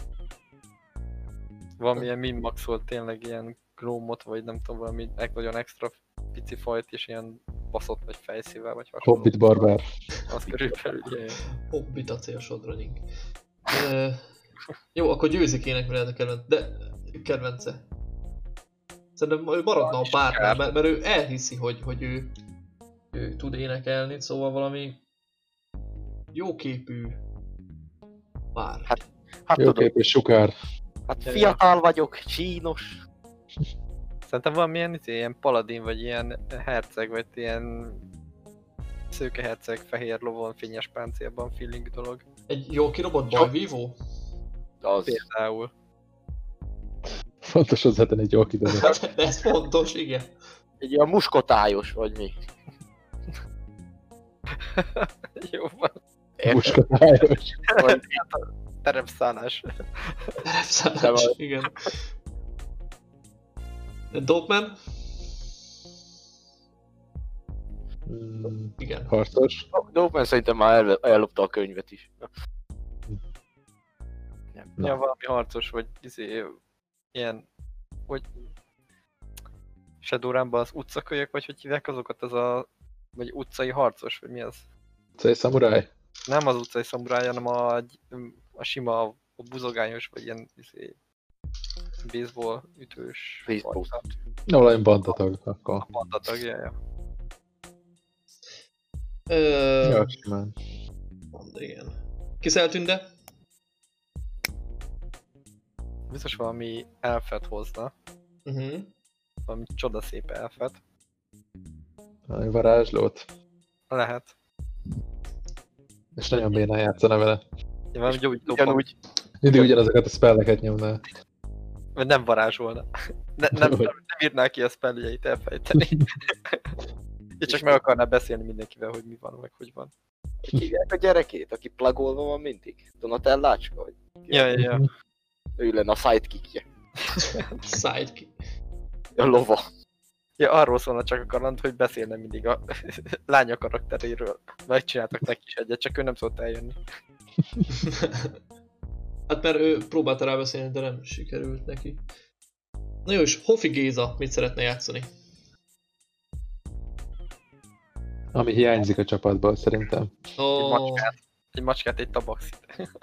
Valamilyen min-maxolt tényleg ilyen grómot, vagy nem tudom, valami nagyon extra pici fajt, és ilyen baszott vagy fejszével, vagy hasonló. Hobbit barbár. Az körülbelül ilyen. Hobbit a célsodronink. Uh, jó, akkor győzik ének, mi lehet a kedvenc, de kedvence. Szerintem ő maradna a párnál, mert, mert ő elhiszi, hogy, hogy ő, ő tud énekelni, szóval valami jóképű pár. Hát, hát Jó tudod, kép és sukár. hát fiatal vagyok, csínos. Szerintem valamilyen izé, ilyen paladin, vagy ilyen herceg, vagy ilyen szőke herceg, fehér lovon, fényes páncélban feeling dolog. Egy jó kirobott bajvívó? Az. Például. Fontos hozzátenni egy jól kidobott. Hát, de ez fontos, igen. Egy olyan muskotályos vagy mi? Jó van. Muskatályos. Vagy Terepszállás. Terepszállás, igen. Dogman? Mm, Igen. harcos. Dopeman szerintem már el, ellopta a könyvet is. Na. Ja, valami harcos, vagy izé, ilyen, hogy Shadowrunban az utcakölyök, vagy hogy hívják azokat, az a, vagy utcai harcos, vagy mi az? Utcai szamuráj? Nem az utcai szamuráj, hanem a, a sima, a buzogányos, vagy ilyen izé, baseball ütős. Baseball. No, valami bandatag, akkor. A banda tagjája. Ö... Ja, simán. Igen. Kiszeltünde? Biztos valami elfet hozna, Uh-huh. valami csodaszép elfet. Valami varázslót. Lehet. És nagyon bénán játszana vele. Ja, valami gyógyító, Ugyanúgy, Mindig ugyanazokat a spelleket nyomná. vagy nem varázsolna. Ne, nem, nem, nem írná ki a spelljeit elfejteni. És csak meg akarná beszélni mindenkivel, hogy mi van, meg hogy van. hogy hívják a gyerekét, aki plagolva van mindig? Donatellácska? Vagy? Ja, ja, ja. Ő lenne a sidekickje. Sidekick. A lova. Ja, arról szólna csak a kaland, hogy beszélne mindig a lánya karakteréről. Megcsináltak neki is egyet, csak ő nem szólt eljönni. Hát mert ő próbálta rábeszélni, de nem sikerült neki. Na jó, és Hofi Géza mit szeretne játszani? Ami hiányzik a csapatból szerintem. Egy Ó, macskát, egy macskát, egy tabaxit.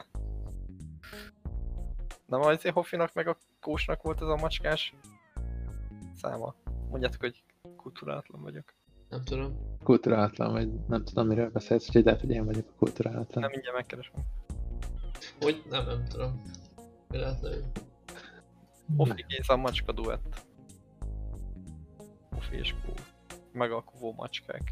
Nem azért Hoffinak meg a Kósnak volt ez a macskás száma? Mondjátok, hogy kulturátlan vagyok. nem tudom. Kulturálatlan, vagy nem tudom, miről beszélsz, úgyhogy lehet, hogy én vagyok a kulturálatlan. Nem, mindjárt megkeresem. Hogy? Nem, nem tudom. Mi lehetne ő? Hoffi Géza a macska duett. Hoffi és Kó. Meg a kuvó macskák.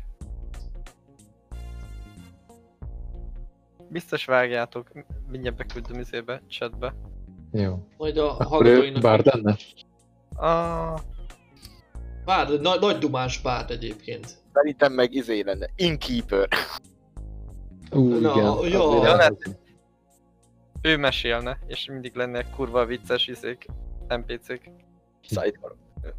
Biztos vágjátok, mindjárt beküldöm izébe, chatbe. Jó. Majd a Akkor ő hallgatóinak... bár lenne? Ah, Bárd, na, nagy dumás bárd egyébként. Szerintem meg izé lenne. Innkeeper. Ú, Na, igen. jó. az Ja, véletlen. lehet. ő mesélne, és mindig lenne kurva vicces izék, en pé cék. Sidecar.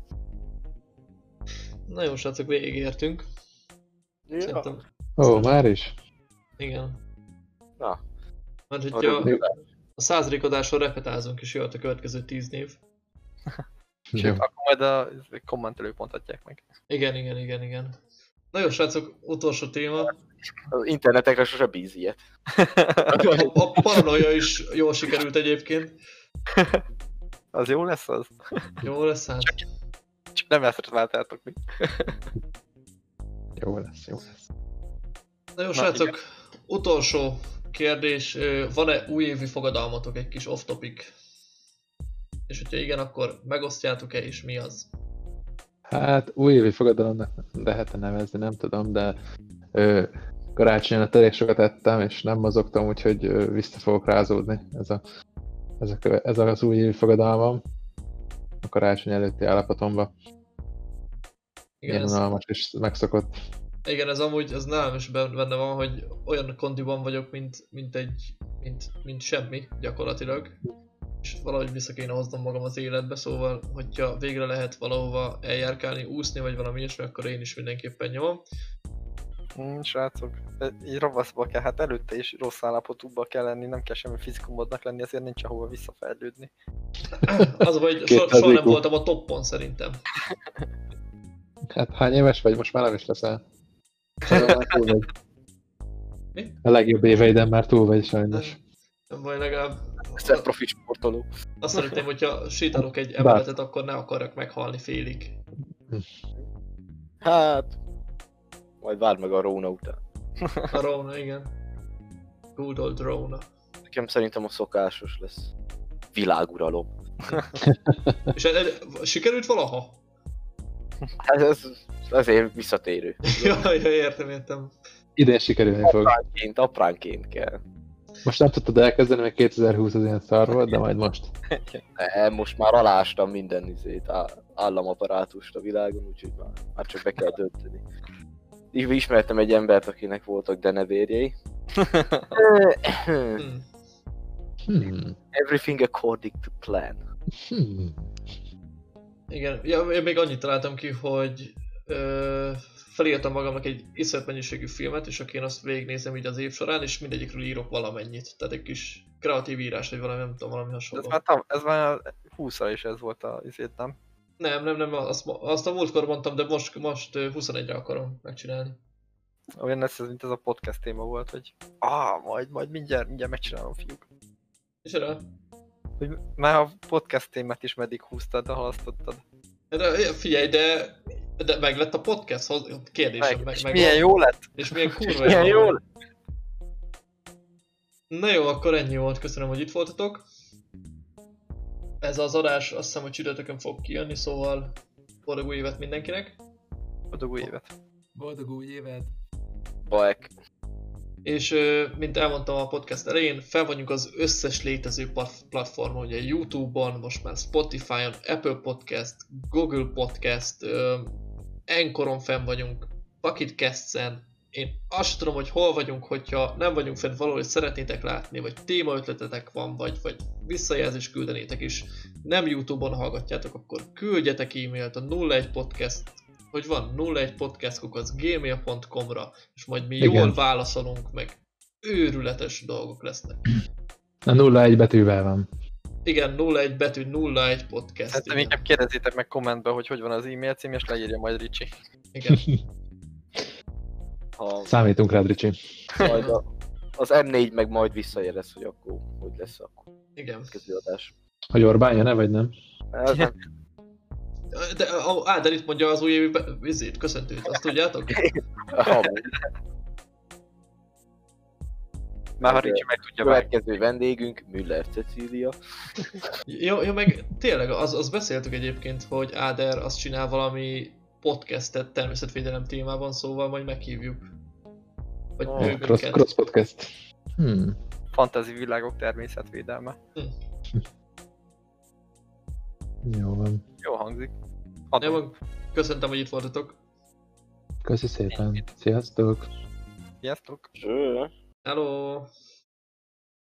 Na jó, srácok, végigértünk. Ja. Szerintem, Ó, már is? igen. Na. Mert A hogyha rövid- a századik adáson repetázunk, és jöhet a következő tíz név. Jó. Sőt, akkor majd a kommentelők mondhatják meg. Igen, igen, igen, igen. Na jó, srácok, utolsó téma. Az internetekre sose bíz ilyet. A, a paranoia is jól sikerült egyébként. Az jó lesz az? Jó lesz hát. Csak nem ezt váltátok mi. Jó lesz, jó lesz. Na jó, Na, srácok, igen. utolsó kérdés. Ö, Van-e újévi fogadalmatok, egy kis off-topic? És hogyha igen, akkor megosztjátok-e, és mi az? Hát újévi fogadalomnak lehet nevezni, nem tudom, de ö, karácsony előtt elég sokat ettem, és nem mozogtam, úgyhogy ö, vissza fogok rázódni. Ez, a, ez, a, köve- ez az újévi fogadalmam a karácsony előtti állapotomba. Igen, Ilyen ez, unalmas és megszokott. igen, ez amúgy, ez nálam is benne van, hogy olyan kondiban vagyok, mint, mint egy, mint, mint semmi gyakorlatilag. És valahogy vissza kéne hoznom magam az életbe, szóval, hogyha végre lehet valahova eljárkálni, úszni, vagy valami ilyesmi, akkor én is mindenképpen nyomom. Hmm, srácok, így ravaszba kell, hát előtte is rossz állapotúba kell lenni, nem kell semmi fizikumodnak lenni, ezért nincs ahova visszafejlődni. Az a baj, hogy so, soha nem voltam a toppon szerintem. Hát hány éves vagy? Most már nem is leszel. Szóval már túl vagy. Mi? A legjobb éveiden már túl vagy sajnos. Nem baj, legalább Ezt profi sportoló. azt szeretném, hogyha sétálok egy emeletet, akkor ne akarjak meghalni félig. Hát... Majd várd meg a Róna után. A Rona, igen. Good old Rona. Nekem szerintem a szokásos lesz. Világuralom. És ez, ez, sikerült valaha? Hát ez azért visszatérő. Ja, ja, értem, értem. Idén sikerülni fog. Apránként, apránként kell. Most nem tudtad elkezdeni, mert kétezer-húsz az ilyen szar volt, de majd most. Nem, most már alástam minden izét, á- államaparátust a világon, úgyhogy már, már csak be kell dönteni. Így ismertem egy embert, akinek voltak denevérjei. Hm. Hmm. Everything according to plan. Hmm. Igen, ja, én még annyit találtam ki, hogy ö, felírtam magamnak egy iszonyat mennyiségű filmet, és akkor én azt végignézem így az év során, és mindegyikről írok valamennyit. Tehát egy kis kreatív írás, vagy valami, nem tudom, valami Ez hasonló. már, tam, ez már húszra is ez volt a izét, nem? Nem, nem, nem, azt, azt a múltkor mondtam, de most, most ö, huszonegyre akarom megcsinálni. Olyan lesz ez, mint ez a podcast téma volt, hogy ah, majd, majd mindjárt, mindjárt megcsinálom, fiúk. És erre? Hogy már a podcast témát is meddig húztad, de halasztottad. De figyelj, de, de meg lett a podcast, hoz- kérdésem. Meg, Meg, és meg milyen van. jó lett? És milyen kurva Milyen jó. jó lett? Na jó, akkor ennyi volt, köszönöm, hogy itt voltatok. Ez az adás azt hiszem, hogy csütörtökön fog kijönni, szóval boldog új évet mindenkinek. Boldog új évet. Boldog új évet! Baek. És ö, mint elmondtam a podcast elején, fel vagyunk az összes létező pat- platformon, ugye YouTube-on, most már Spotify-on, Apple Podcast, Google Podcast, ö, Anchoron fenn vagyunk, Pocketcasts-en. Én azt sem tudom, hogy hol vagyunk, hogyha nem vagyunk fent valahol, hogy szeretnétek látni, vagy témaötletetek van, vagy, vagy visszajelzést küldenétek is. Nem YouTube-on hallgatjátok, akkor küldjetek e-mailt a nulla egy podcast, hogy van nulla egy podcast kukac gmail pont com-ra, és majd mi Igen. jól válaszolunk, meg őrületes dolgok lesznek. A nulla egy betűvel van. Igen, nulla egy betű, nulla egy podcast. Szerintem Igen. inkább kérdezzétek meg kommentbe, hogy hogy van az e-mail cím, és leírja majd Ricsi. Igen. ha Számítunk rád, Ricsi. majd a, az em négy meg majd visszajelez, hogy akkor hogy lesz akkor Igen. közőadás. Hogy Orbán jön-e, vagy nem? Ez nem. De a Áder itt mondja az újévi be- vizét, köszöntőt, azt tudjátok? Amúgy. Már ha Ricsi meg tudja vágni. Következő vendégünk Müller Cecília. Jó, jó, meg tényleg, az, az beszéltük egyébként, hogy Áder azt csinál valami podcastet természetvédelem témában, szóval majd meghívjuk. Vagy Oh, oh, Cross, őket. cross podcast. Hmm. Fantasy világok természetvédelme. Jó van. Jó hangzik. Jó, Adom. van. Köszöntöm, hogy itt voltatok. Köszi szépen. Sziasztok. Sziasztok! Zső. Hello!